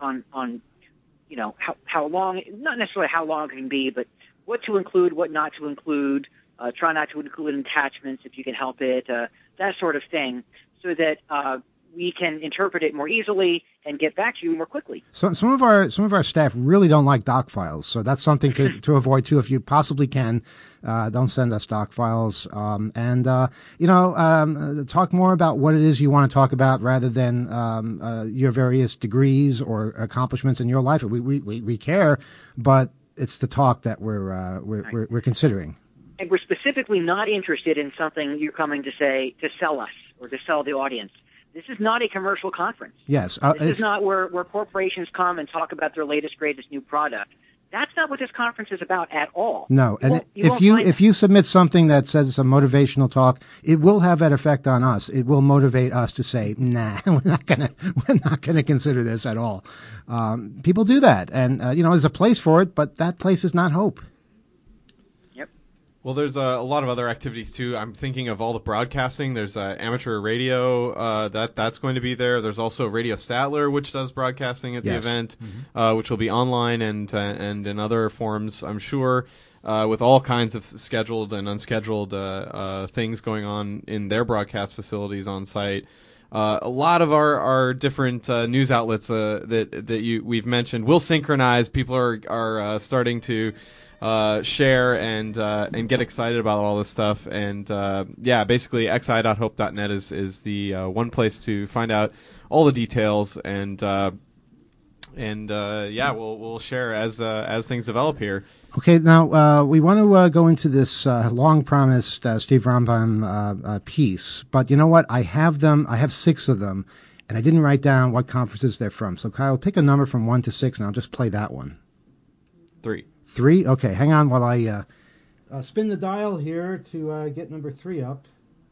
how long, not necessarily how long it can be, but what to include, what not to include. Try not to include attachments if you can help it, that sort of thing, so that we can interpret it more easily and get back to you more quickly. So some of our staff really don't like doc files, so that's something to avoid too. If you possibly can, don't send us doc files. Talk more about what it is you want to talk about rather than your various degrees or accomplishments in your life. We care, but it's the talk that we're considering. And we're typically not interested in something you're coming to say to sell us or to sell the audience. This is not a commercial conference. Yes. This is not where corporations come and talk about their latest, greatest new product. That's not what this conference is about at all. No, and if you submit something that says it's a motivational talk, it will have that effect on us. It will motivate us to say, "Nah, we're not gonna consider this at all." People do that, and there's a place for it, but that place is not Hope. Well, there's a lot of other activities too. I'm thinking of all the broadcasting. There's amateur radio that's going to be there. There's also Radio Statler, which does broadcasting at the event, which will be online and in other forms, I'm sure, with all kinds of scheduled and unscheduled things going on in their broadcast facilities on site. A lot of our different news outlets that we've mentioned will synchronize. People are starting to share and get excited about all this stuff, and basically xi.hope.net is the one place to find out all the details, and we'll share as things develop here. Okay, now we want to go into this long-promised Steve Rambam piece, but you know what? I have 6 of them, and I didn't write down what conferences they're from. So Kyle, pick a number from 1 to 6, and I'll just play that one. 3. 3? Okay, hang on while I spin the dial here to get number 3 up.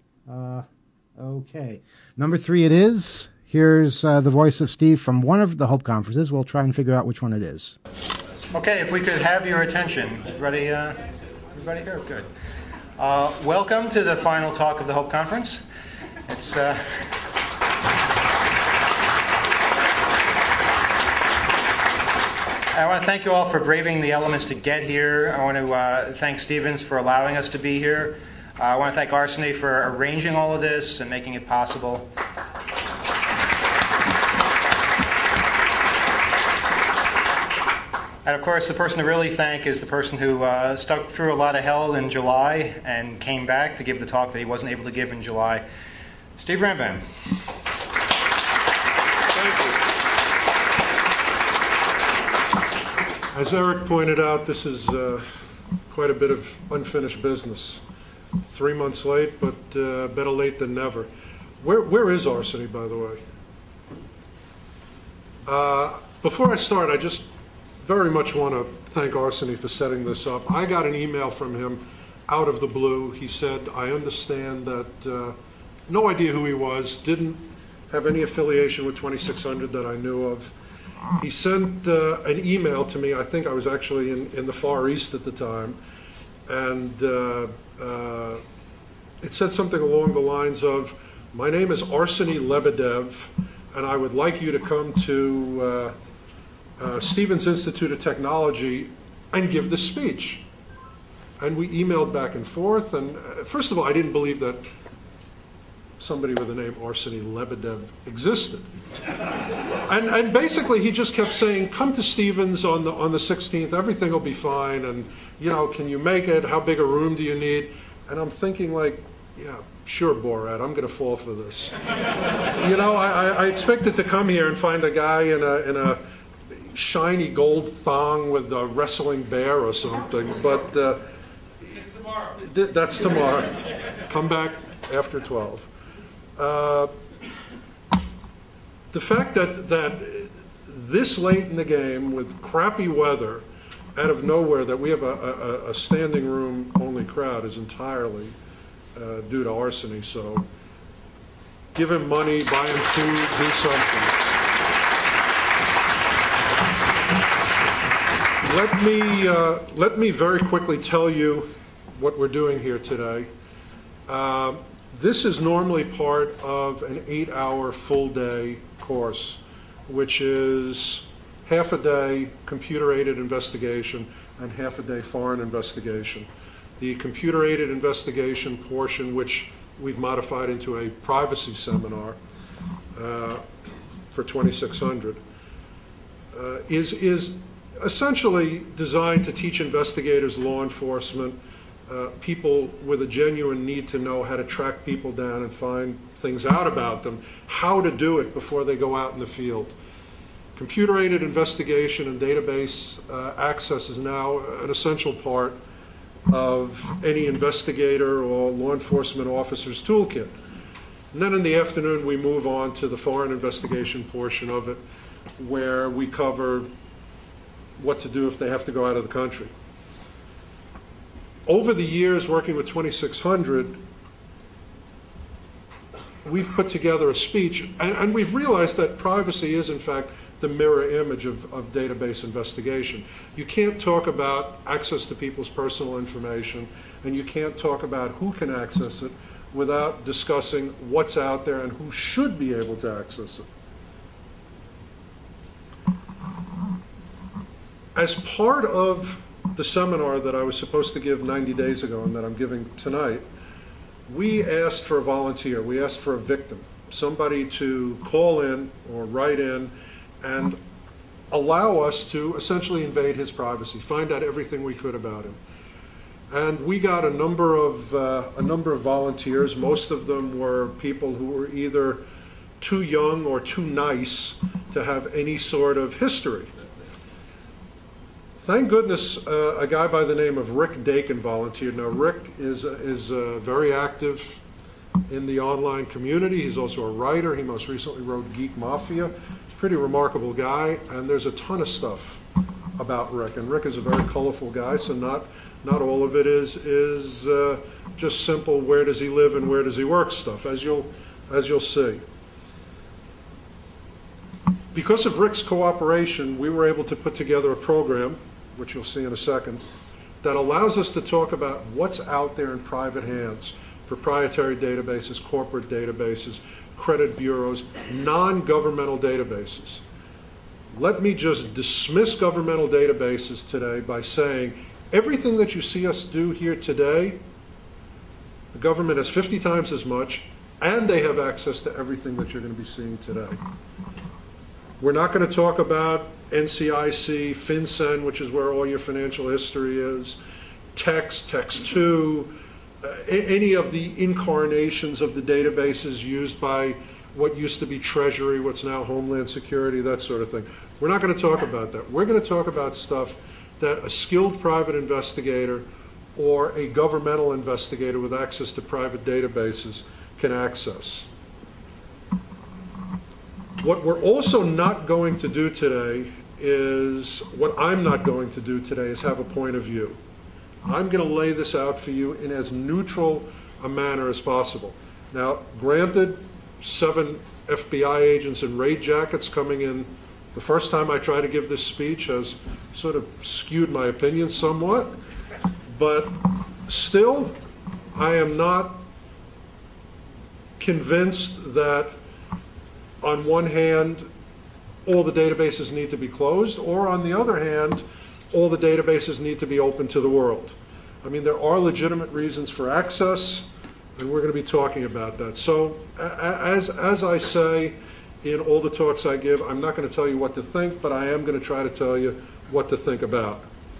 Okay, number 3 it is. Here's the voice of Steve from one of the Hope conferences. We'll try and figure out which one it is. Okay, if we could have your attention. Everybody here? Good. Welcome to the final talk of the Hope Conference. It's... I want to thank you all for braving the elements to get here. I want to thank Stevens for allowing us to be here. I want to thank Arseny for arranging all of this and making it possible. And of course, the person to really thank is the person who stuck through a lot of hell in July and came back to give the talk that he wasn't able to give in July. Steve Rambam. As Eric pointed out, this is quite a bit of unfinished business. 3 months late, but better late than never. Where is Arseny, by the way? Before I start, I just very much want to thank Arseny for setting this up. I got an email from him out of the blue. He said, I understand that, no idea who he was, didn't have any affiliation with 2600 that I knew of. He sent an email to me. I think I was actually in the Far East at the time, and it said something along the lines of, my name is Arseny Lebedev, and I would like you to come to Stevens Institute of Technology and give the speech. And we emailed back and forth, and first of all, I didn't believe that somebody with the name Arseny Lebedev existed. And basically he just kept saying, come to Stevens on the 16th, everything will be fine, and can you make it? How big a room do you need? And I'm thinking like, yeah, sure, Borat, I'm going to fall for this. I expected to come here and find a guy in a shiny gold thong with a wrestling bear or something, but it's tomorrow. That's tomorrow. Come back after 12. The fact that this late in the game with crappy weather, out of nowhere, that we have a standing room only crowd is entirely due to Arseny. So give him money, buy him food, do something. Let me very quickly tell you what we're doing here today. This is normally part of an 8-hour full day course, which is half a day computer-aided investigation and half a day foreign investigation. The computer-aided investigation portion, which we've modified into a privacy seminar for 2600, is essentially designed to teach investigators, law enforcement, people with a genuine need to know how to track people down and find things out about them, how to do it before they go out in the field. Computer-aided investigation and database access is now an essential part of any investigator or law enforcement officer's toolkit. And then in the afternoon, we move on to the foreign investigation portion of it, where we cover what to do if they have to go out of the country. Over the years, working with 2600, we've put together a speech, and we've realized that privacy is, in fact, the mirror image of database investigation. You can't talk about access to people's personal information, and you can't talk about who can access it without discussing what's out there and who should be able to access it. As part of the seminar that I was supposed to give 90 days ago and that I'm giving tonight, we asked for a volunteer. We asked for a victim, somebody to call in or write in and allow us to essentially invade his privacy, find out everything we could about him. And we got a number of volunteers. Most of them were people who were either too young or too nice to have any sort of history. Thank goodness a guy by the name of Rick Dakin volunteered. Now, Rick is very active in the online community. He's also a writer. He most recently wrote Geek Mafia. Pretty remarkable guy, and there's a ton of stuff about Rick. And Rick is a very colorful guy, so not all of it is just simple where does he live and where does he work stuff, as you'll see. Because of Rick's cooperation, we were able to put together a program, which you'll see in a second, that allows us to talk about what's out there in private hands, proprietary databases, corporate databases, credit bureaus, non-governmental databases. Let me just dismiss governmental databases today by saying everything that you see us do here today, the government has 50 times as much, and they have access to everything that you're going to be seeing today. We're not going to talk about NCIC, FinCEN, which is where all your financial history is, Text2, any of the incarnations of the databases used by what used to be Treasury, what's now Homeland Security, that sort of thing. We're not going to talk about that. We're going to talk about stuff that a skilled private investigator or a governmental investigator with access to private databases can access. What we're also not going to do today is, what I'm not going to do today is have a point of view. I'm going to lay this out for you in as neutral a manner as possible. Now, granted, 7 FBI agents in raid jackets coming in the first time I try to give this speech has sort of skewed my opinion somewhat, but still, I am not convinced that on one hand, all the databases need to be closed, or on the other hand, all the databases need to be open to the world. I mean, there are legitimate reasons for access, and we're going to be talking about that. So, as I say in all the talks I give, I'm not going to tell you what to think, but I am going to try to tell you what to think about.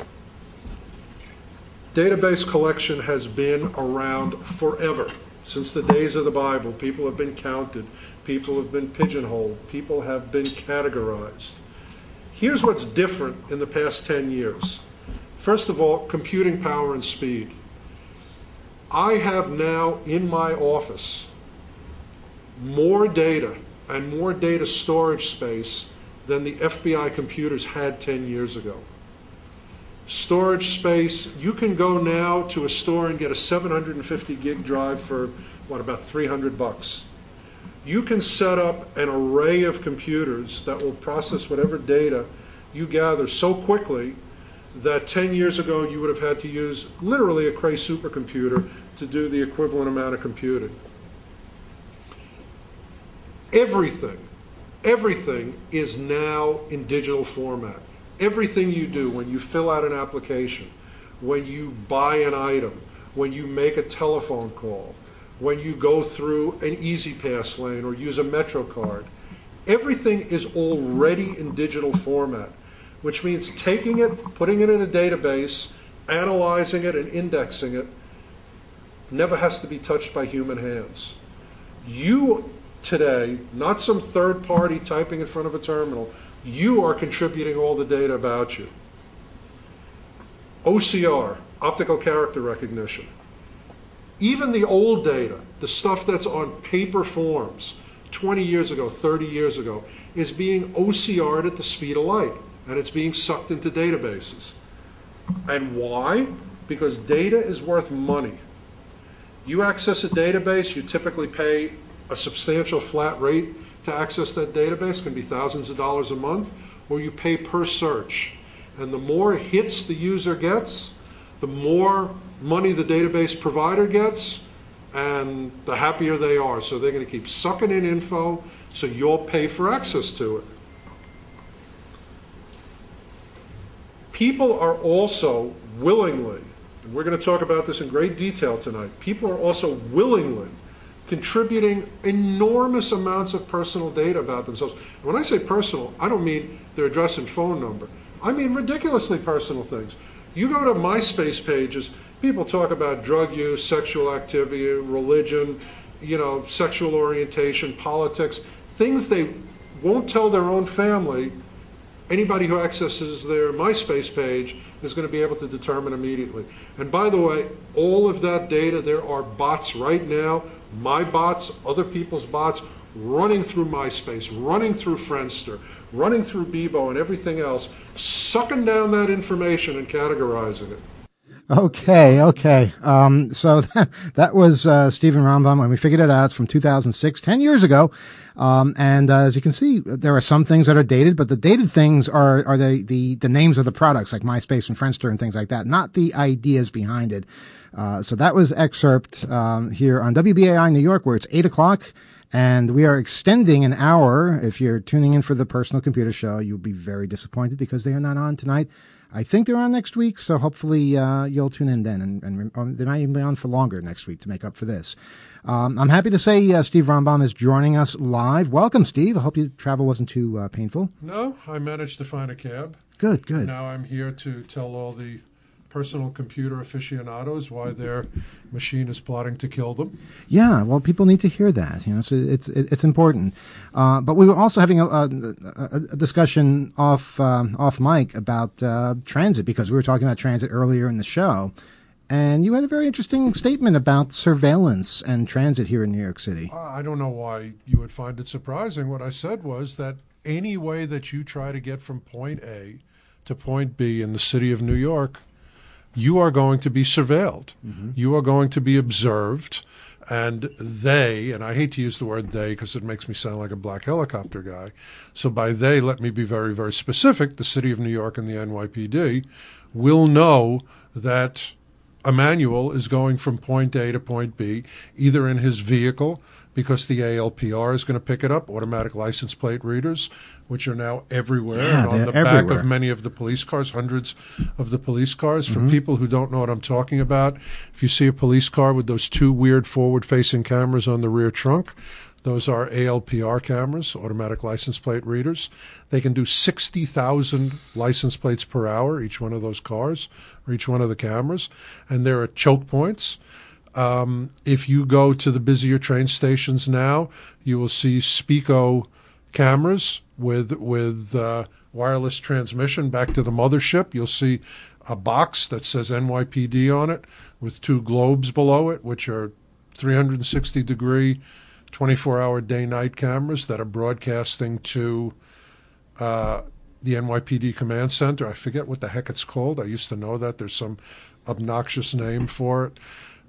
Database collection has been around forever. Since the days of the Bible, people have been counted, people have been pigeonholed, people have been categorized. Here's what's different in the past 10 years. First of all, computing power and speed. I have now in my office more data and more data storage space than the FBI computers had 10 years ago. Storage space, you can go now to a store and get a 750 gig drive for, what, about $300. You can set up an array of computers that will process whatever data you gather so quickly that 10 years ago you would have had to use literally a Cray supercomputer to do the equivalent amount of computing. Everything is now in digital format. Everything you do, when you fill out an application, when you buy an item, when you make a telephone call, when you go through an E-ZPass lane or use a MetroCard, everything is already in digital format, which means taking it, putting it in a database, analyzing it, and indexing it never has to be touched by human hands. You today, not some third party typing in front of a terminal, you are contributing all the data about you. OCR, optical character recognition. Even the old data, the stuff that's on paper forms 20 years ago, 30 years ago, is being OCR'd at the speed of light, and it's being sucked into databases. And why? Because data is worth money. You access a database, you typically pay a substantial flat rate to access that database, can be thousands of dollars a month, or you pay per search. And the more hits the user gets, the more money the database provider gets, and the happier they are. So they're going to keep sucking in info, so you'll pay for access to it. People are also willingly, and we're going to talk about this in great detail tonight, people are also willingly contributing enormous amounts of personal data about themselves. And when I say personal, I don't mean their address and phone number. I mean ridiculously personal things. You go to MySpace pages, people talk about drug use, sexual activity, religion, sexual orientation, politics, things they won't tell their own family. Anybody who accesses their MySpace page is going to be able to determine immediately. And by the way, all of that data, there are bots right now, my bots, other people's bots, running through MySpace, running through Friendster, running through Bebo and everything else, sucking down that information and categorizing it. Okay. So that was Stephen Rambam, and we figured it out. It's from 2006, 10 years ago. And as you can see, there are some things that are dated, but the dated things are the names of the products, like MySpace and Friendster and things like that, not the ideas behind it. So that was excerpt here on WBAI New York, where it's 8 o'clock. And we are extending an hour. If you're tuning in for the Personal Computer Show, you'll be very disappointed because they are not on tonight. I think they're on next week, so hopefully you'll tune in then, and they might even be on for longer next week to make up for this. I'm happy to say Steve Rambam is joining us live. Welcome, Steve. I hope your travel wasn't too painful. No, I managed to find a cab. Good. Now I'm here to tell all the personal computer aficionados why their machine is plotting to kill them. Yeah, well, people need to hear that. So it's important. But we were also having a discussion off mic about transit, because we were talking about transit earlier in the show, and you had a very interesting statement about surveillance and transit here in New York City. I don't know why you would find it surprising. What I said was that any way that you try to get from point A to point B in the city of New York, you are going to be surveilled. Mm-hmm. You are going to be observed. And they, and I hate to use the word they because it makes me sound like a black helicopter guy. So by they, let me be very, very specific. The city of New York and the NYPD will know that Emmanuel is going from point A to point B, either in his vehicle, because the ALPR is going to pick it up, automatic license plate readers, which are now everywhere, and on the back of many of the police cars, hundreds of the police cars. For people who don't know what I'm talking about, if you see a police car with those two weird forward-facing cameras on the rear trunk, those are ALPR cameras, automatic license plate readers. They can do 60,000 license plates per hour, each one of those cars, or each one of the cameras, and there are choke points. If you go to the busier train stations now, you will see Spico cameras with wireless transmission back to the mothership. You'll see a box that says NYPD on it with two globes below it, which are 360-degree, 24-hour day-night cameras that are broadcasting to the NYPD command center. I forget what the heck it's called. I used to know that. There's some obnoxious name for it.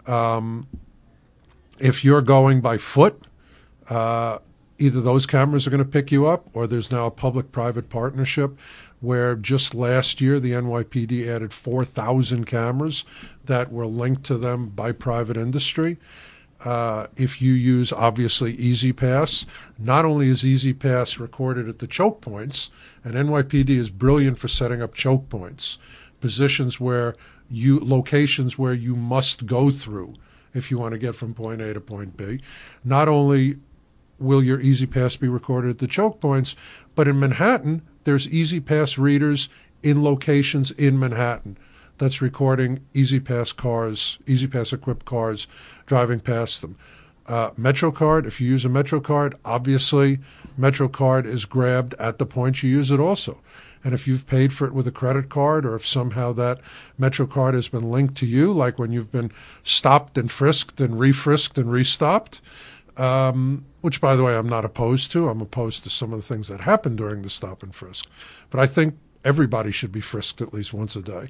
If you're going by foot, either those cameras are going to pick you up, or there's now a public-private partnership where just last year the NYPD added 4,000 cameras that were linked to them by private industry. If you use, obviously, EasyPass, not only is EasyPass recorded at the choke points, and NYPD is brilliant for setting up choke points, locations where you must go through if you want to get from point A to point B. Not only will your EasyPass be recorded at the choke points, but in Manhattan, there's EasyPass readers in locations in Manhattan that's recording EasyPass cars, EasyPass-equipped cars driving past them. MetroCard, if you use a MetroCard, obviously MetroCard is grabbed at the point you use it also. And if you've paid for it with a credit card, or if somehow that MetroCard has been linked to you, like when you've been stopped and frisked and refrisked and restopped, which, by the way, I'm not opposed to. I'm opposed to some of the things that happen during the stop and frisk. But I think everybody should be frisked at least once a day.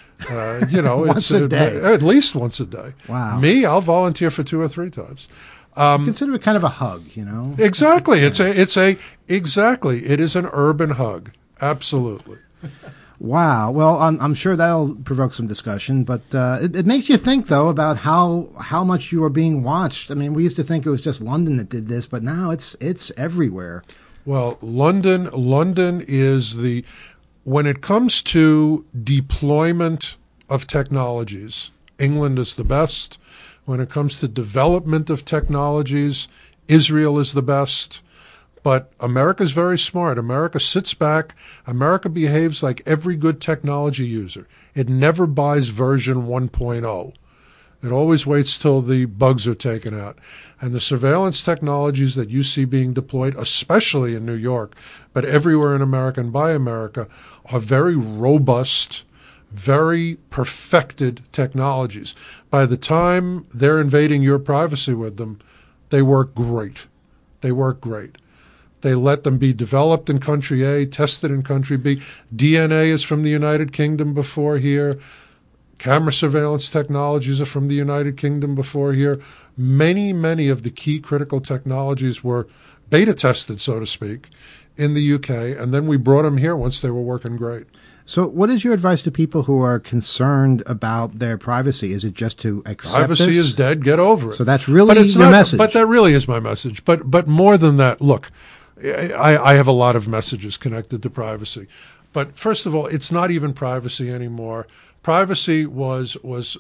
Once a day. At least once a day. Wow. Me, I'll volunteer for 2 or 3 times. Consider it kind of a hug, Exactly. Exactly. It is an urban hug. Absolutely. Wow. Well, I'm sure that'll provoke some discussion, but it makes you think, though, about how much you are being watched. I mean, we used to think it was just London that did this, but now it's everywhere. Well, London is when it comes to deployment of technologies, England is the best. When it comes to development of technologies, Israel is the best. But America's very smart. America sits back. America behaves like every good technology user. It never buys version 1.0. It always waits till the bugs are taken out. And the surveillance technologies that you see being deployed, especially in New York, but everywhere in America and by America, are very robust, very perfected technologies. By the time they're invading your privacy with them, they work great. They work great. They let them be developed in country A, tested in country B. DNA is from the United Kingdom before here. Camera surveillance technologies are from the United Kingdom before here. Many of the key critical technologies were beta tested, so to speak, in the UK, and then we brought them here once they were working great. So what is your advice to people who are concerned about their privacy? Is it just to accept Privacy is dead. Get over it. So that's really your message. But that really is my message. But more than that, look, I have a lot of messages connected to privacy. But first of all, it's not even privacy anymore. Privacy was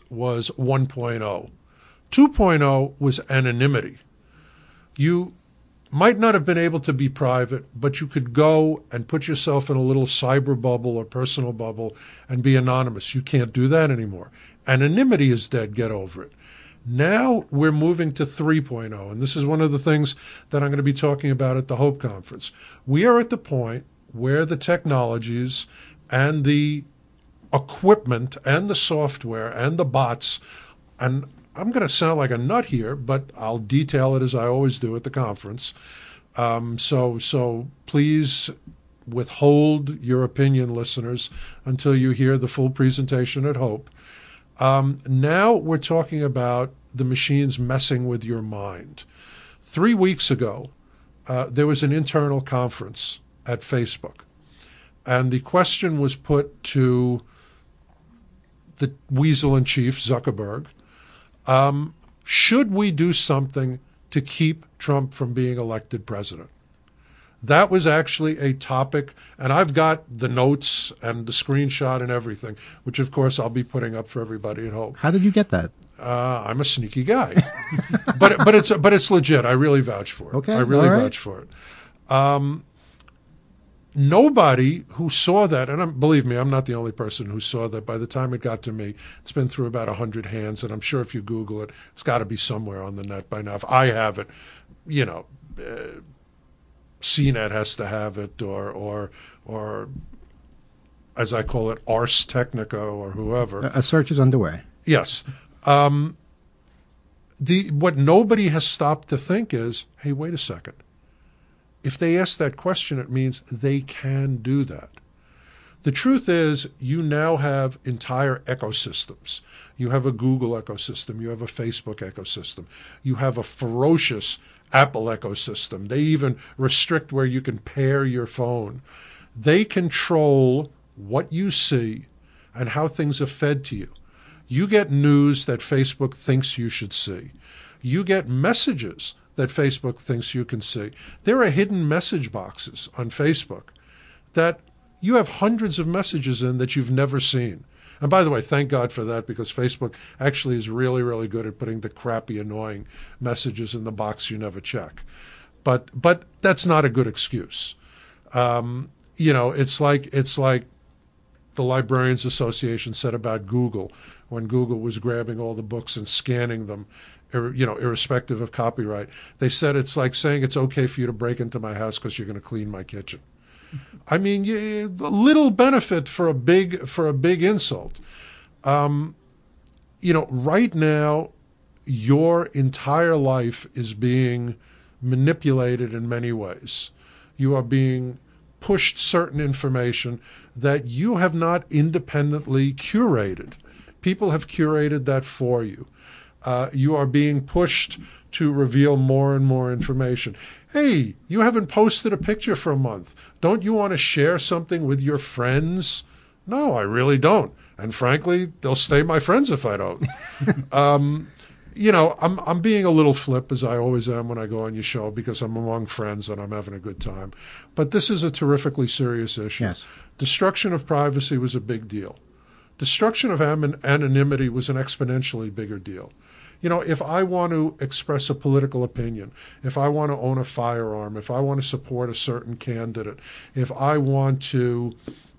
1.0. 2.0 was anonymity. You might not have been able to be private, but you could go and put yourself in a little cyber bubble or personal bubble and be anonymous. You can't do that anymore. Anonymity is dead. Get over it. Now we're moving to 3.0, and this is one of the things that I'm going to be talking about at the Hope Conference. We are at the point where the technologies and the equipment and the software and the bots, and I'm going to sound like a nut here, but I'll detail it as I always do at the conference. So please withhold your opinion, listeners, until you hear the full presentation at Hope. Now we're talking about the machines messing with your mind. 3 weeks ago, there was an internal conference at Facebook, and the question was put to the weasel in chief, Zuckerberg, should we do something to keep Trump from being elected president? That was actually a topic, and I've got the notes and the screenshot and everything, which of course I'll be putting up for everybody at home. How did you get that? I'm a sneaky guy, but it's legit. I really vouch for it. Okay, I really all right. vouch for it. Nobody who saw that, and believe me, I'm not the only person who saw that. By the time it got to me, it's been through about 100 hands, and I'm sure if you Google it, it's got to be somewhere on the net by now. If I have it, CNET has to have it, or as I call it, Ars Technica, or whoever. A search is underway. Yes. What nobody has stopped to think is, hey, wait a second. If they ask that question, it means they can do that. The truth is, you now have entire ecosystems. You have a Google ecosystem. You have a Facebook ecosystem. You have a ferocious Apple ecosystem. They even restrict where you can pair your phone. They control what you see and how things are fed to you. You get news that Facebook thinks you should see. You get messages that Facebook thinks you can see. There are hidden message boxes on Facebook that you have hundreds of messages in that you've never seen. And by the way, thank God for that, because Facebook actually is really, really good at putting the crappy, annoying messages in the box you never check. But that's not a good excuse. It's like the Librarians Association said about Google when Google was grabbing all the books and scanning them, irrespective of copyright. They said it's like saying it's okay for you to break into my house because you're going to clean my kitchen. I mean, little benefit for a big insult. Right now, your entire life is being manipulated in many ways. You are being pushed certain information that you have not independently curated. People have curated that for you. You are being pushed to reveal more and more information. Hey, you haven't posted a picture for a month. Don't you want to share something with your friends? No, I really don't. And frankly, they'll stay my friends if I don't. I'm being a little flip, as I always am when I go on your show, because I'm among friends and I'm having a good time. But this is a terrifically serious issue. Yes. Destruction of privacy was a big deal. Destruction of anonymity was an exponentially bigger deal. If I want to express a political opinion, if I want to own a firearm, if I want to support a certain candidate, if I want to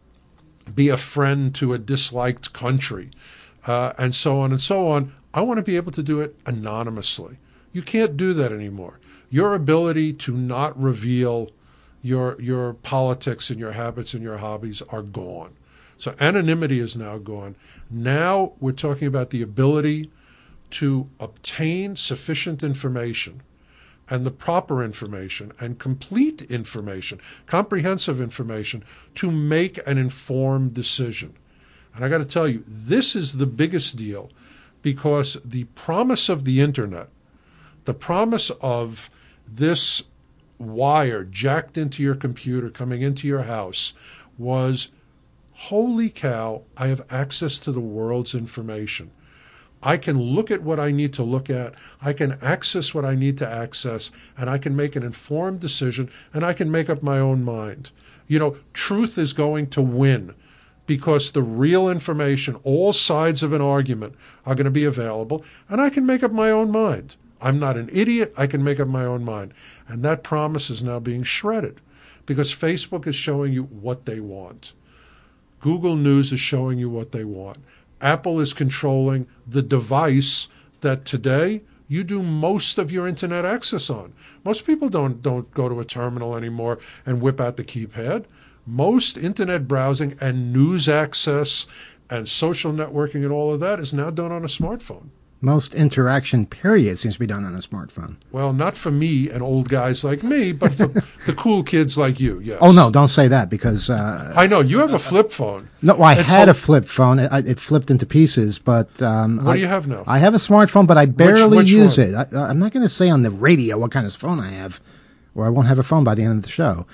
be a friend to a disliked country, and so on, I want to be able to do it anonymously. You can't do that anymore. Your ability to not reveal your politics and your habits and your hobbies are gone. So anonymity is now gone. Now we're talking about the ability to obtain sufficient information and the proper information and complete information, comprehensive information, to make an informed decision. And I got to tell you, this is the biggest deal, because the promise of the internet, the promise of this wire jacked into your computer coming into your house was, holy cow, I have access to the world's information. I can look at what I need to look at, I can access what I need to access, and I can make an informed decision, and I can make up my own mind. Truth is going to win, because the real information, all sides of an argument, are going to be available, and I can make up my own mind. I'm not an idiot, I can make up my own mind. And that promise is now being shredded, because Facebook is showing you what they want. Google News is showing you what they want. Apple is controlling the device that today you do most of your internet access on. Most people don't go to a terminal anymore and whip out the keypad. Most internet browsing and news access and social networking and all of that is now done on a smartphone. Most interaction, period, seems to be done on a smartphone. Well, not for me and old guys like me, but for the cool kids like you, yes. Oh, no, don't say that, because... I know, you have a flip phone. No, I had a flip phone. It flipped into pieces, but... what do you have now? I have a smartphone, but I barely which use one? it. I'm not going to say on the radio what kind of phone I have, or I won't have a phone by the end of the show.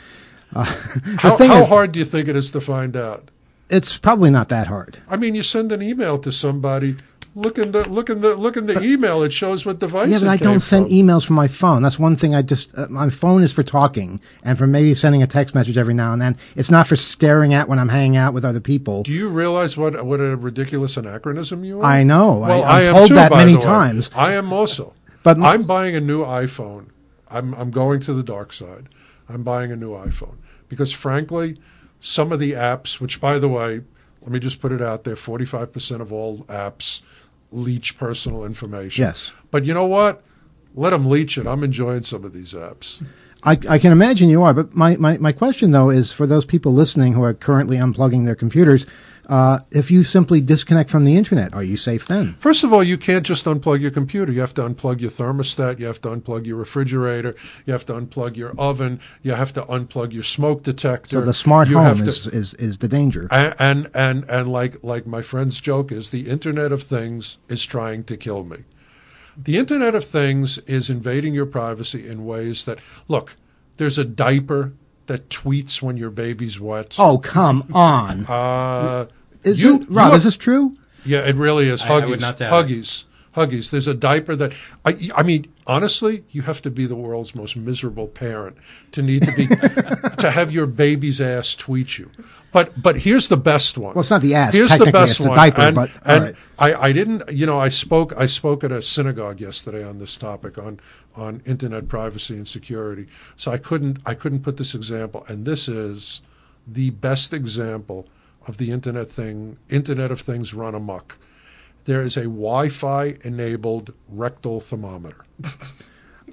How hard do you think it is to find out? It's probably not that hard. I mean, you send an email to somebody... Look in the email. It shows what device. Yeah, but I don't send emails from my phone. That's one thing. My phone is for talking and for maybe sending a text message every now and then. It's not for staring at when I'm hanging out with other people. Do you realize what a ridiculous anachronism you are? I know. Well, I'm told that many times. I am also. But I'm buying a new iPhone. I'm going to the dark side. I'm buying a new iPhone because, frankly, some of the apps, which, by the way, let me just put it out there, 45% of all apps leach personal information. Yes. But you know what? Let them leach it. I'm enjoying some of these apps. I can imagine you are. But my question, though, is for those people listening who are currently unplugging their computers, if you simply disconnect from the internet, are you safe then? First of all, you can't just unplug your computer. You have to unplug your thermostat. You have to unplug your refrigerator. You have to unplug your oven. You have to unplug your smoke detector. So the smart home is the danger. And like my friend's joke is, the Internet of Things is trying to kill me. The Internet of Things is invading your privacy in ways that, look, there's a diaper that tweets when your baby's wet. Oh, come on. Is this true? Yeah, it really is. I would not doubt Huggies. Huggies. There's a diaper that, I mean, honestly, you have to be the world's most miserable parent to need to be, to have your baby's ass tweet you. But here's the best one. Well, it's not the ass. Here's the best it's the one. diaper, And I didn't, I spoke at a synagogue yesterday on this topic on internet privacy and security. So I couldn't put this example, and this is the best example of the Internet of Things run amok. There is a Wi-Fi enabled rectal thermometer.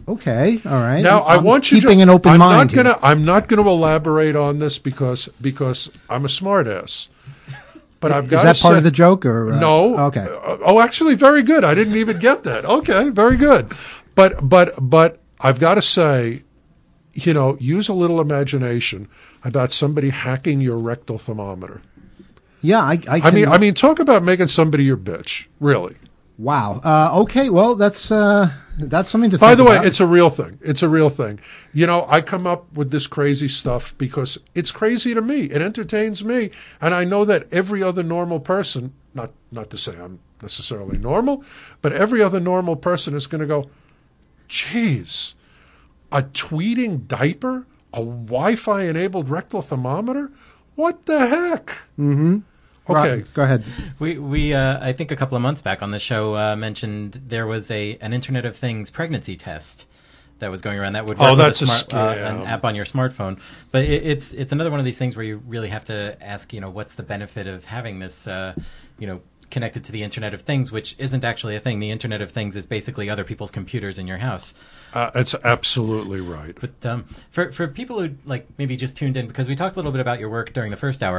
Okay, all right. Now I want you keeping to, an open I'm mind. I'm not going to elaborate on this because I'm a smartass. But I've got Is that part of the joke, or no? Okay. Actually, very good. I didn't even get that. Okay, very good. But I've got to say, use a little imagination about somebody hacking your rectal thermometer. Yeah, I mean, talk about making somebody your bitch. Really. Wow. Okay. Well, that's something to think about. By the way, it's a real thing. It's a real thing. I come up with this crazy stuff because it's crazy to me. It entertains me. And I know that every other normal person, not to say I'm necessarily normal, but every other normal person is going to go, geez, a tweeting diaper, a Wi-Fi enabled rectal thermometer? What the heck? Mm-hmm. Okay, go ahead. We I think a couple of months back on the show mentioned there was an Internet of Things pregnancy test that was going around that would work with an app on your smartphone. But it's another one of these things where you really have to ask, what's the benefit of having this, connected to the Internet of Things, which isn't actually a thing. The Internet of Things is basically other people's computers in your house. It's absolutely right. But for people who maybe just tuned in, because we talked a little bit about your work during the first hour,